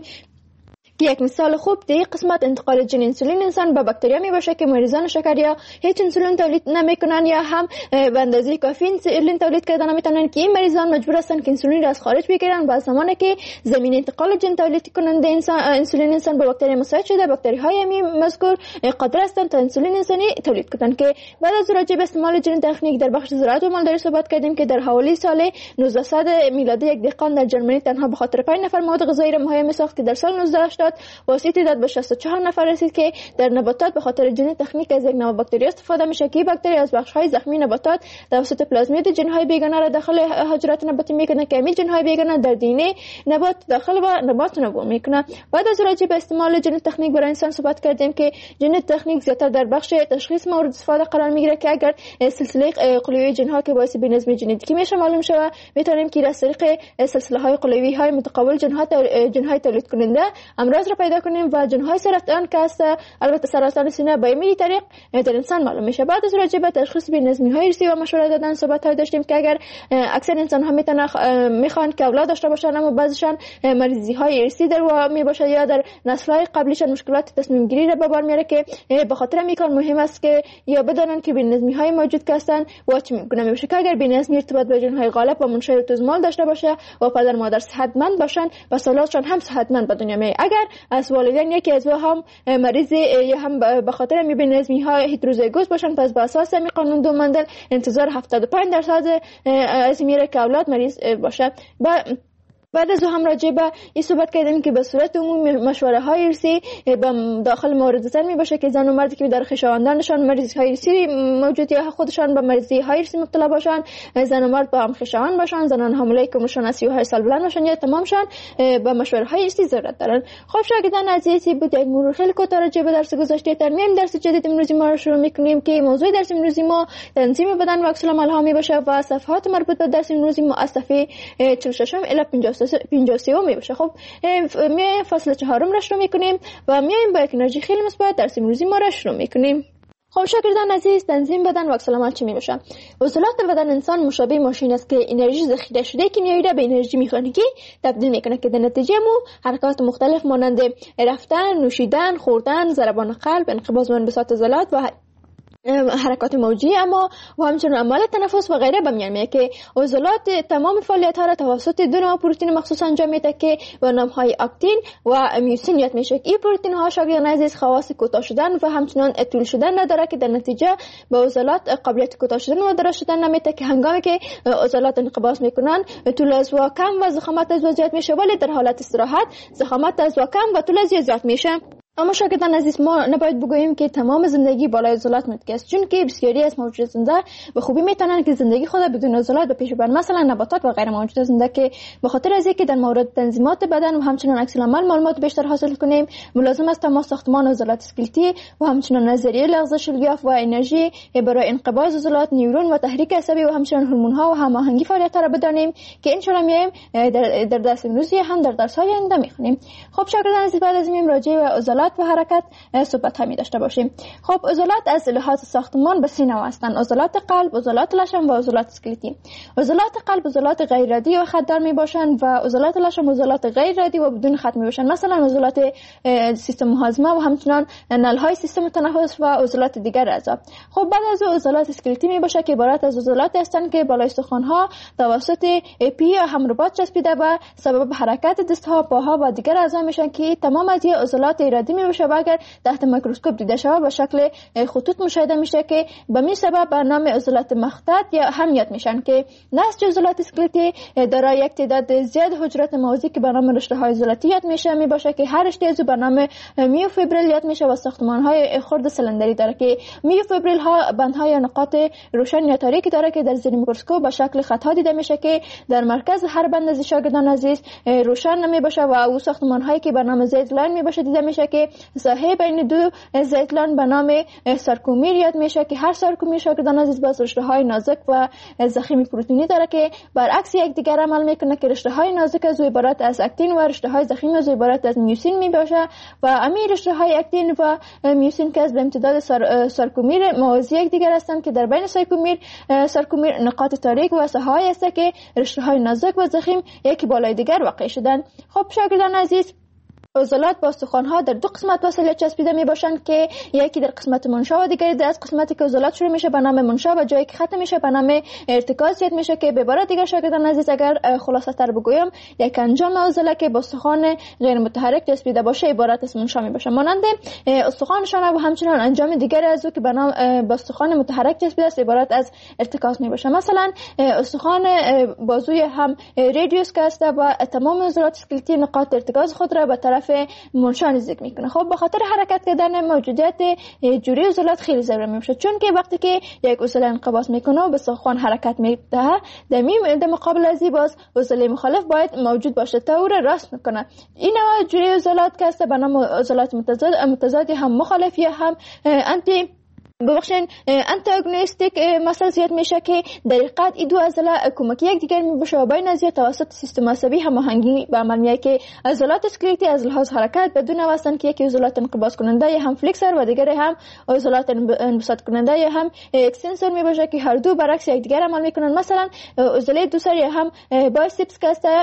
که یک مثال خوب در این قسمت انتقال ژن انسولین انسان به باکتریا می باشه که مریضان شکریا هیچ انسولین تولید نمیکنن یا هم به اندازه کافی انسولین تولید کردن نمیتونن که این مریضان مجبور هستن که انسولین را از خارج بگیرن. و زمانی که زمین انتقال ژن تولید کننده انسولین انسان به باکتری مساعد شده، باکتری های همین مذکور قادر هستند تا انسولین انسانی تولید کنند. که بعد از راجع به استعمال ژن تکنیک در بخش زراعت و مالداری صحبت کردیم که در حوالی سال 1900 میلادی یک دهقان در جرمنی تنها به خاطر 5 نفر مواد غذایی را مهیا می‌ساخت که در سال 1980 واسه تعداد به 64 نفر رسید که در نباتات به خاطر ژن تکنیک از یک نوع باکتری استفاده میشه که باکتری از بخش‌های زخمی نباتات توسط پلازمید ژن‌های بیگانه را داخل حجرات نباتی میکنه که همین ژن‌های بیگانه در دی ان ای نبات داخل و نبات نبو میکنه. بعد از راجع به استعمال ژن تکنیک برای انسان صحبت کردیم که ژن تکنیک زیاتر در بخش تشخیص مورد استفاده قرار میگیره که اگر سلسله قلوی ژن‌ها که باعث بی‌نظمی ژنتیکی میشه معلوم شه، میتونیم که از طریق سلسله‌های قلوی های متقابل ژن‌های تولید کننده امراض را پیدا کنیم و ژن‌های سرطان که است، البته سرطان سینه به این طریق در انسان معلوم میشه. بعد از راجع به تشخیص بی‌نظمی‌های ارثی و مشوره دادن صحبت داشتیم که اگر اکثر انسان‌ها میخوان که اولاد داشته باشن اما بعضیشان مریضی‌های ارثی در و میباشه یا در نسل‌های قبلیشان مشکلات تصمیم گیری را به بار میاره که به خاطر میکان مهم است که یا بدانن که بی‌نظمی‌های موجود که هستن و چه میگونه میشه که اگر بی‌نظمی ارتباط با ژن‌های غالب و منشأ توزمال داشته باشه و پدر مادر صحتمند باشن و اولادشان هم صحتمند به دنیا میاد. اگر از والدین یکی از هم مریض یا هم به خاطر بی‌نظمی های هتروزیگوس باشن، پس به اساس می قانون دو مندل انتظار 75% از میره که اولاد مریض باشه. بعد از هم راجع به این صحبت کردیم که به صورت عمومی مشوره های ارثی داخل مورد زن می باشه که زن و مردی که در خویشاوندانشان مریضی های ارثی موجود یا خودشان به مریضی های ارثی مبتلا باشن، زن و مرد با هم خویشاوند باشن، زنان حامله که عمرشان از 38 سال بلند باشن یا تمامشان به مشوره های ارثی ضرورت دارن. خب شاگردان عزیزی بود یک مرور خیلی کوتاه راجع به درس گذشته. در میان درس جدید امروزی ما رو شروع می‌کنیم که موضوع درس امروزی ما تنظیم بدن و عکس العمل ها می باشه و صفحات مربوط به درس امروزی ما از صفحه 46 الی 53 می باشه. خب میایم فصل 4 را شروع میکنیم و میایم با یک انرژی خیلی مثبت درس امروزی ما را شروع میکنیم. خب شاگردان عزیز، تنظیم بدن و عکس العمل چی می باشه؟ عضلات بدن انسان مشابه ماشین است که انرژی ذخیره شده کیمیایی را به انرژی مکانیکی تبدیل میکنه که در نتیجه حرکات مختلف مانند رفتن، نوشیدن، خوردن، ضربان قلب، انقباض و انبساط عضلات و حرکات موجی اما و همچنین عمل تنفس و غیره به میان میاد که عضلات تمام فعالیت ها را توسط دو نوع پروتئین مخصوص انجام میده که به نام های اکتین و میوسین یاد میشه. این پروتئین ها شاگردان عزیز خواص کوتاه شدن و همچنین طول شدن نداره که در نتیجه به عضلات قابلیت کوتاه شدن و دراز شدن نمیده که هنگامی که عضلات انقباض میکنن طول از و کم و ضخامت از زیاد میشه، ولی در حالت استراحت ضخامت از و کم و طول از زیاد میشه. اما شاگردان عزیز ما نباید بگوییم که تمام زندگی بالای عضلات متکی است، چون که بسیاری از موجودات زنده به خوبی میتونن که زندگی خود بدون عضلات به پیش ببرن، مثلا نباتات و غیر موجودات زنده که به خاطر از اینکه در مورد تنظیمات بدن و همچنین عکس العمل معلومات بیشتر حاصل کنیم ملازم است ما ساختمان عضلات اسکلتی و همچنین نظریه لغزش الیاف و انرژی برای انقباض عضلات، نیورون و تحریک عصبی و همچنین هورمون ها و هماهنگی فعالیت را بدانیم که ان شاء الله میایم در درس امروزی هم در درس های آینده میخونیم. خب شاگردان عزیز بعد از میم راجع به عضلات عضلات و حرکت صحبت همی داشته باشیم. خب عضلات از لحاظ ساختمان به 3 نوع هستند: عضلات قلب، عضلات لشم و عضلات اسکلتی. عضلات قلب عضلات غیر رادی و خطدار می باشند و عضلات لشم عضلات غیر رادی و بدون خط می باشند، مثلا عضلات سیستم هاضمه و همچنان نلهای سیستم تنفس و عضلات دیگر اعضا. خب بعد از عضلات اسکلتی می باشه که عبارت از عضلات هستند که بالای استخوان‌ها توسط پی هم رباط چسبیده و سبب حرکت دستها، پاها و دیگر اعضا میشن که تمام از این عضلات ارادی می باشه و اگر تحت میکروسکوپ دیده شود به شکل خطوط مشاهده میشه که به می سبب به نام عضلات مخطط یا هم یاد میشن که نسج عضلات اسکلتی دارای یک تعداد زیاد حجرات موازی که به نام رشته‌های عضلاتی یاد میشه می باشه که هر رشته از به نام میوفیبریل یاد میشه و ساختمان‌های خرد سلندری داره که میوفیبریل ها بندهای یا نقاط روشن یا تاریکی داره که در زیر میکروسکوپ به شکل خط‌ها دیده میشه که در مرکز هر بند از شاگردان عزیز روشن نمی باشه و او ساختمان‌هایی که به نام زیتلاین می باشه دیده میشه که ساحه بین دو زیتلاین به نام سارکومیر یاد میشه که هر سارکومیر شاگردان عزیز باز رشته‌های نازک و ضخیم پروتئینی داره که برعکس یکدیگر عمل میکنه که رشته‌های نازک از عبارت از اکتین و رشته‌های ضخیم از عبارت از میوسین می باشه و همین رشته‌های اکتین و میوسین که از به امتداد سارکومیر موازی یکدیگر هستند که در بین سارکومیر نقاط تاریک و ساحه‌هایی است که رشته‌های نازک و ضخیم یکی بالای دیگر واقع شدند. خب شاگردان عزیز، عضلات با استخوان‌ها در 2 قسمت وصله چسبیده می باشند که یکی در قسمت منشا و دیگری در قسمتی که عضلات شروع میشه به نام منشا و جایی که ختم میشه به نام ارتکاز یاد میشه که به عبارت دیگر شاگردان عزیز اگر خلاصه تر بگویم یک انجام عضله که با استخوان غیر متحرک چسبیده باشه عبارت از منشا می باشه، مانند استخوان شانه و همچنان انجام دیگر از که به نام با استخوان متحرک چسبیده است عبارت از ارتکاز می باشه. مثلا استخوان بازوی هم رادیوس که است و تمام عضلات اسکلتی نقاط ارتکاز خود را به طرف منشا نزدیک میکنه. خب به خاطر حرکت کردن موجودیت جوری عضلات خیلی ضروری میشه، چون که وقتی که یک عضله انقباض میکنه و به استخوان حرکت میده در مقابل از این باز عضله مخالف باید موجود باشه تا او را راست میکنه. این نوع جوری عضلات که است به نام عضلات متضاد هم مخالف یا هم انتاگونیستیک مثلا زیاد میشه که در حقیقت این دو عضله کمکی یکدیگر میباشه و بین از توسط سیستم عصبی هماهنگی به عمل میاد که عضلات اسکلتی از لحاظ حرکت بدون هستند که یکی عضلات انقباض کننده یا هم فلکسور و دیگری هم عضلات انبساط کننده یا هم اکستنسور میباشه که هر دو برعکس یکدیگر عمل میکنن. مثلا عضله دوسر یا هم بایسپس که است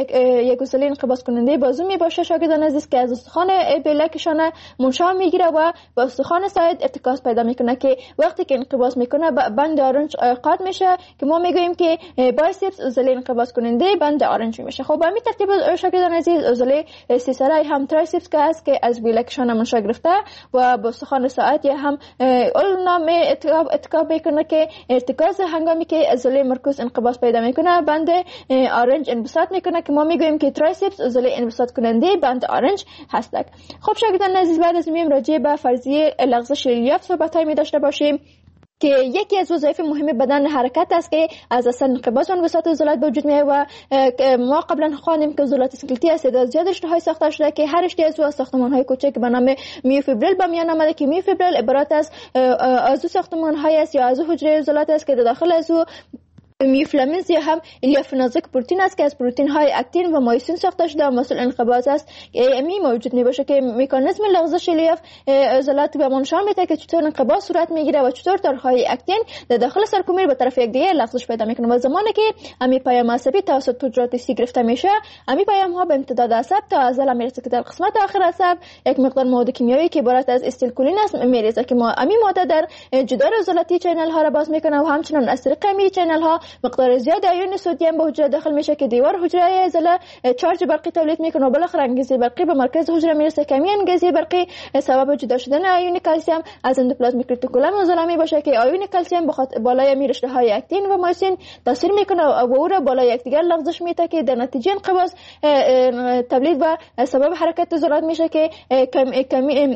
یک عضله انقباض کننده بازو میباشه شاگردان عزیز که از استخوان بلکشانه منشا میگیره و با استخوان ساعد ارتکاز پیدا میکنه که وقتی که انقباض میکنه بند آرنج قاط میشه که ما میگوییم که بایسپس عضله انقباض کننده بند آرنج میشه. خب به همین ترتیب شاگردان عزیز عضله سیسرای هم ترایسپس که است که از بلکشانه منشا گرفته و با استخوان ساعد یا هم اولنام اتکاب میکنه که ارتکاز هنگامی که عضله مرکوز انقباض پیدا میکنه بند آرنج انبساط میکنه که ما میگوییم که ترایسپس عضله انبساط کننده بند آرنج هست. خب شاگردان عزیز، بعد از میم راجع به فرضیه لغزش ریلیاف صحبت‌هایی داشته باشیم که یکی از وظایف مهم بدن حرکت است که از اثر انقباض و انبساط عضلات به وجود میاد و ما قبلا خواندیم که عضلات اسکلتی از تعداد زیاد رشته‌های ساخته شده که هر رشته از ساختمان‌های کوچک به نام میوفیبریل به میان آمده که میوفیبریل عبارت از عضو ساختمان‌های است یا عضو حجره عضلات است که داخل از او میوفلامینز یا هم الیاف نازک پروتئین است که از پروتئین های اکتین و مایوسین ساخته شده و مسئول انقباض است که امی موجود میباشه که مکانیزم لغزش الیاف عضلات به ما نشان میده که چطور انقباض صورت میگیره و چطور تارهای اکتین در داخل سارکومیر به طرف یکدیگر لغزش پیدا میکنه و زمانی که امی پیام عصبی توسط حجرات سی گرفته میشه امی پیام ها به امتداد عصب تا عضله میرسه که در قسمت آخر عصب یک مقدار مواد کیمیایی که عبارت از استیلکولین است میریزه که ما امی ماده در جدار عضلاتی چینل ها را باز میکنه و همچنین از طریق امی چینل ها مقدار زیاد آیون سدیم به حجره داخل میشه که دیوار حجره عضله چارج برقی تولید میکنه و بالاخره انگیزه برقی به مرکز حجره میرسه که همین انگیزه برقی سبب جدا شدن آیون کلسیم از اندوپلازمیک رتیکولوم عضله میباشه که آیون کلسیم بالای رشته های اکتین و مایوسین تاثیر میکنه و او را بالای یکدیگر لغزش میده که در نتیجه انقباض تولید و سبب حرکت عضلات میشه که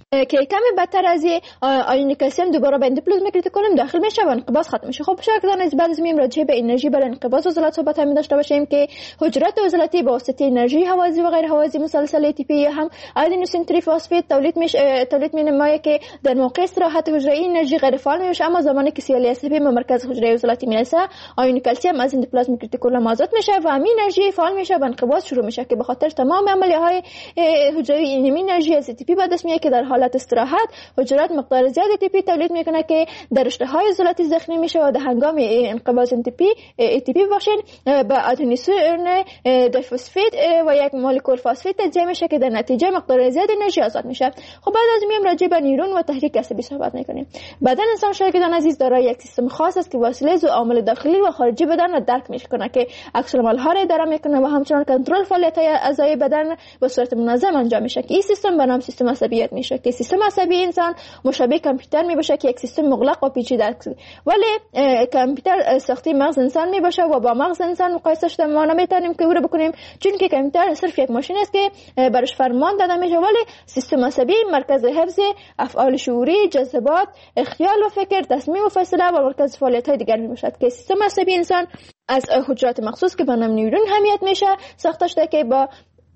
که کمی بدتر از آیون کلسیم دوباره به اندوپلازم ریتیکولوم داخل میشه و انقباض ختم میشه. خب شاگردان از بعد از میم راجع به انرژی برای انقباض عضلات صحبت هم داشته باشیم که حجرات عضلاتی با واسطه انرژی هوازی و غیر هوازی مسلسل ATP یا هم آدنوسین تریفاسفید تولید می‌نماید که در موقع استراحت حجره انرژی غیر فعال میشه، اما زمانی که CLSP به مرکز حجره عضلاتی میرسه آیون کلسیم از اندوپلازم ریتیکولوم آزاد میشه و همین انرژی فعال میشه و انقباض شروع میشه که به خاطر تمام عملیه‌های حجروی این انرژی از ATP به دست میاد که در حالت استراحت حجرات مقدار زیاد ATP تولید میکنه که در رشته‌های عضلاتی زخمی میشه و در هنگام انقباض ATP باشین به آدنوسین دیفاسفید و یک مولکول فاسفید تجزیه میشه که در نتیجه مقدار زیاد انرژی آزاد میشه. خب بعد از میم راجع به نیورون و تحریک عصبی صحبت میکنیم. بدن انسان شاگردان عزیز دارای یک سیستم خاص است که وسیله عوامل داخلی و خارجی بدن را درک میکنه که عکس العمل‌ها را اداره میکنه و همچنین کنترل فعالیت‌های اعضای بدن به صورت منظم انجام میشه که این سیستم به نام سیستم عصبیت میشه که سیستم عصبی انسان مشابه کامپیوتر میباشه که یک سیستم مغلق و پیچیده است، ولی کامپیوتر ساخته مغز انسان میباشه و با مغز انسان مقایسه شده ما نمیتونیم که او رو بکنیم، چون که کامپیوتر صرف یک ماشین است که برش فرمان داده میشه، ولی سیستم عصبی مرکز حفظ افعال شعوری، جذبات، خیال و فکر، تصمیم و فیصله و مرکز فعالیت‌های دیگر میباشد که سیستم عصبی انسان از حجرات مخصوص که به نام نیورون حمایت میشه ساخته شده که با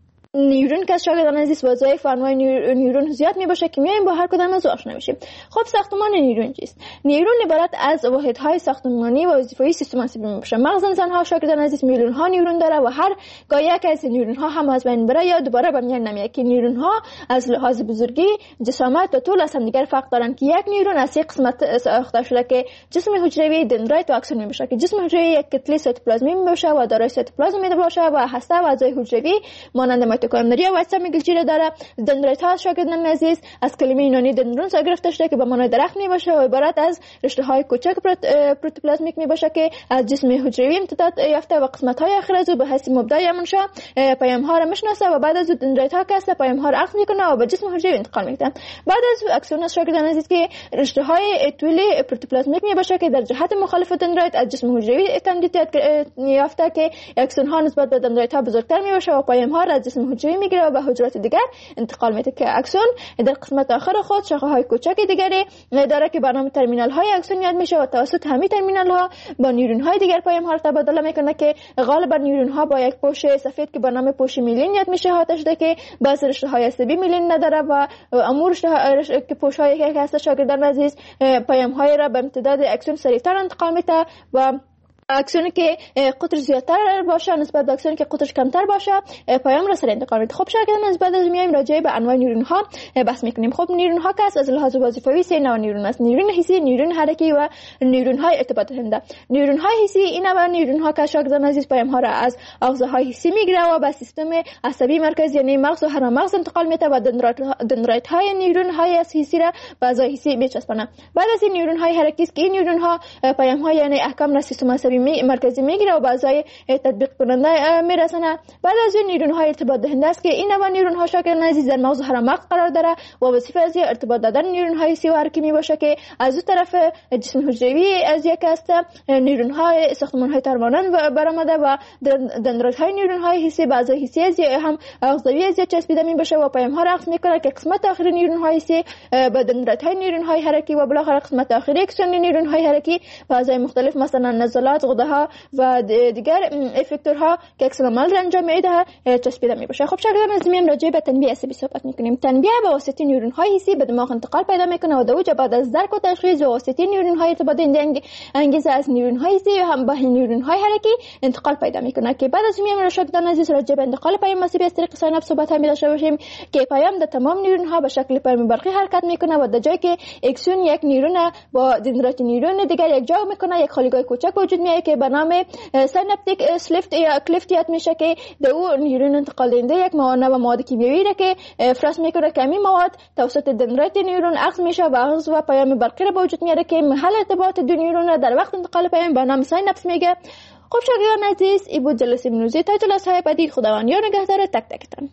نیورون که شاگردان عزیز وظایف و انواع نیورون زیاد میباشه که میایم با هر کدام از آشنا میشیم. خب ساختمان نیورون چیست؟ نیورون عبارت از واحدهای ساختمانی و وظیفه‌ای سیستم عصبی میباشه. مغز انسان ها شاگردان عزیز میلیون ها نیورون داره و هر گاهی یک از نیورون ها هم از بین بره یا دوباره به میان نمیاد که نیورون ها از لحاظ بزرگی، جسامت و طول از هم دیگر فرق دارن که یک نیورون از یک قسمت ساخته شده که جسم حجروی، دندرایت و اکسون میباشه که جسم حجروی یک کتله سایتوپلازمی میباشه و دارای سایتوپلازم میباشه و هسته و اعضای حجروی مانند میتوکندریا و سیستم گلچی داره. دندرایت ها شاگردان عزیز از کلمه یونانی دندرون گرفته شده که به معنای درخت میباشه و عبارت از رشته های کوچک پروتوپلازمیک میباشه که از جسم حجروی امتداد یافته و قسمت های آخر از او به حیث مبدأ منشأ پیام ها را میشناسه و بعد از او دندرایت ها که پیام ها را اخذ میکنه و به جسم حجروی انتقال میده. بعد از او اکسون شاگردان عزیز که رشته های طولی پروتوپلازمیک میباشه که در جهت مخالف دندرایت از جسم حجروی تمدید یافته که اکسون ها نسبت به دندرایت ها بزرگتر میباشه و پیام ها را از جسم حجروی میگیره و به حجرات دیگر انتقال میده که اکسون در قسمت آخر خود شاخه های کوچک دیگری داره که به نام ترمینال های اکسون یاد میشه و توسط همین ترمینال ها با نیورون های دیگر پیام ها را تبادله میکنه که غالبا نیورون ها با یک پوش سفید که به نام پوش میلین یاد میشه هاتش ده که بعضی رشته های عصبی میلین نداره و امور که پوش های که هست شاگردان عزیز پیام های را به امتداد اکسون سریعتر انتقال میده و اکسونی که قطر زیادتر باشه نسبت به اکسونی که قطرش کمتر باشه پیام را سریع انتقال میده. خب شاگردان از بعد از میایم راجع به انواع نیورون ها بحث میکنیم. خب نیورون ها که از لحاظ وظیفوی سه نوع نیورون است: نیورون حسی، نیورون حرکی و نیورون های ارتباط دهنده. نیورون های حسی این نوع نیورون ها که شاگردان عزیز پیام ها را از آغازه های حسی میگیره و به سیستم عصبی مرکزی یعنی مغز و هرم مغز انتقال میده و دندرایت های نیورون های حسی را به اعضای حسی میچسبونه. بعد از این نیورون های حرکی است که این نیورون ها پیام ها یعنی احکام را سیستم عصبی مرکزی میگیره و به اعضای تطبیق کننده میرسونه. بعد از این نیورون های ارتباط دهنده است که این نوع نیورون ها شاگردان عزیز در مغز و هرم مغز قرار داره و وظیفه از ارتباط دادن نیورون های حسی و حرکی میباشه که از اون طرف جسم حجروی از یک است نیورون های ساختمان های ترمانند برآمده و دندرایت های نیورون های حسی به اعضای حسی از هم اعضایی از چسبیده میباشه و پیام ها را اخذ میکنه که قسمت آخری نیورون های حسی به دندرایت های نیورون های حرکی و بالاخره قسمت آخری اکسون نیورون های حرکی به اعضای مختلف مثلا نزلات، غده ها و دیگر افکتورها که اکسون عمل را انجام میده چسبیده میباشه. خب شاگردان از میم راجع به تنبیه عصبی صحبت میکنیم. تنبیه به واسطه نیورون های حسی به دماغ انتقال پیدا میکنه و دوجه بعد از درک و تشخیص به واسطه نیورون های ارتباط دهنده انگیزه از نیورون های حسی و هم با نیورون های حرکی انتقال پیدا میکنه که بعد از میم شاگردان عزیز راجع به انتقال پیام عصبی از طریق سایناپس صحبت هم داشته باشیم که پیام در تمام نیورون ها به شکل پیام برقی حرکت میکنه و در جایی که اکسون یک نیورون با دندرایت نیورون دیگر یک جا میکنه یک خالیگاه کوچک وجود میاد که به نام سیناپتیک سلیفت یا کلیفت یاد میشه که در اون نیورون انتقال دهنده یک مواد کیمیایی را که فرست میکنه که این مواد توسط دندرایت نیورون اخذ میشه و اخذ و پیام برقی را به وجود میاره که محل ارتباط دو نیورون را در وقت انتقال پیام به نام سیناپس میگه. خب شاگردان عزیز این بود جلسه امروزی. تا جلسه بعدی خداوند یار نگهدار تک تکتان.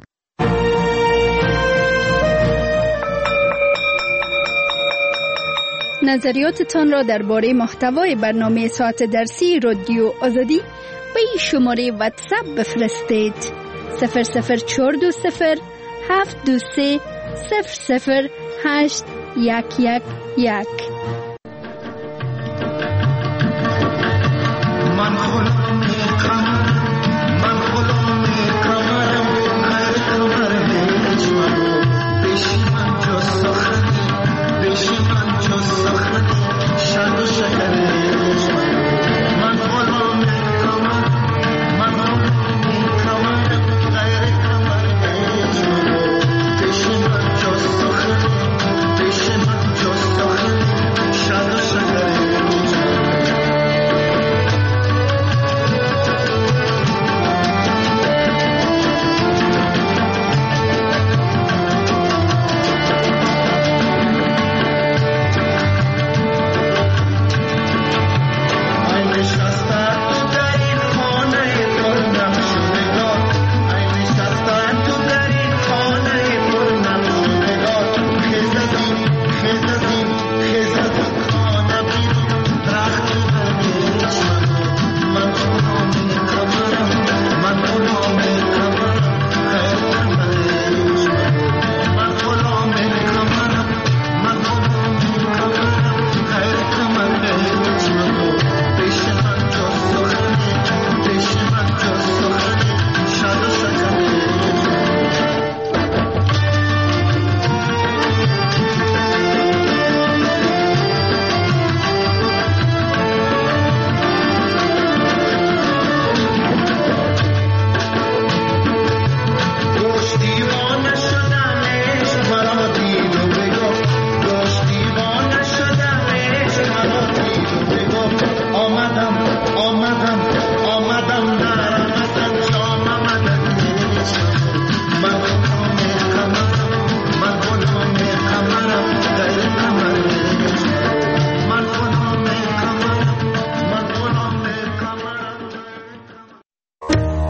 نظریاتتان را درباره محتوای برنامه ساعت درسی رادیو آزادی به این شماره واتساپ بفرستید: 00420 723 00811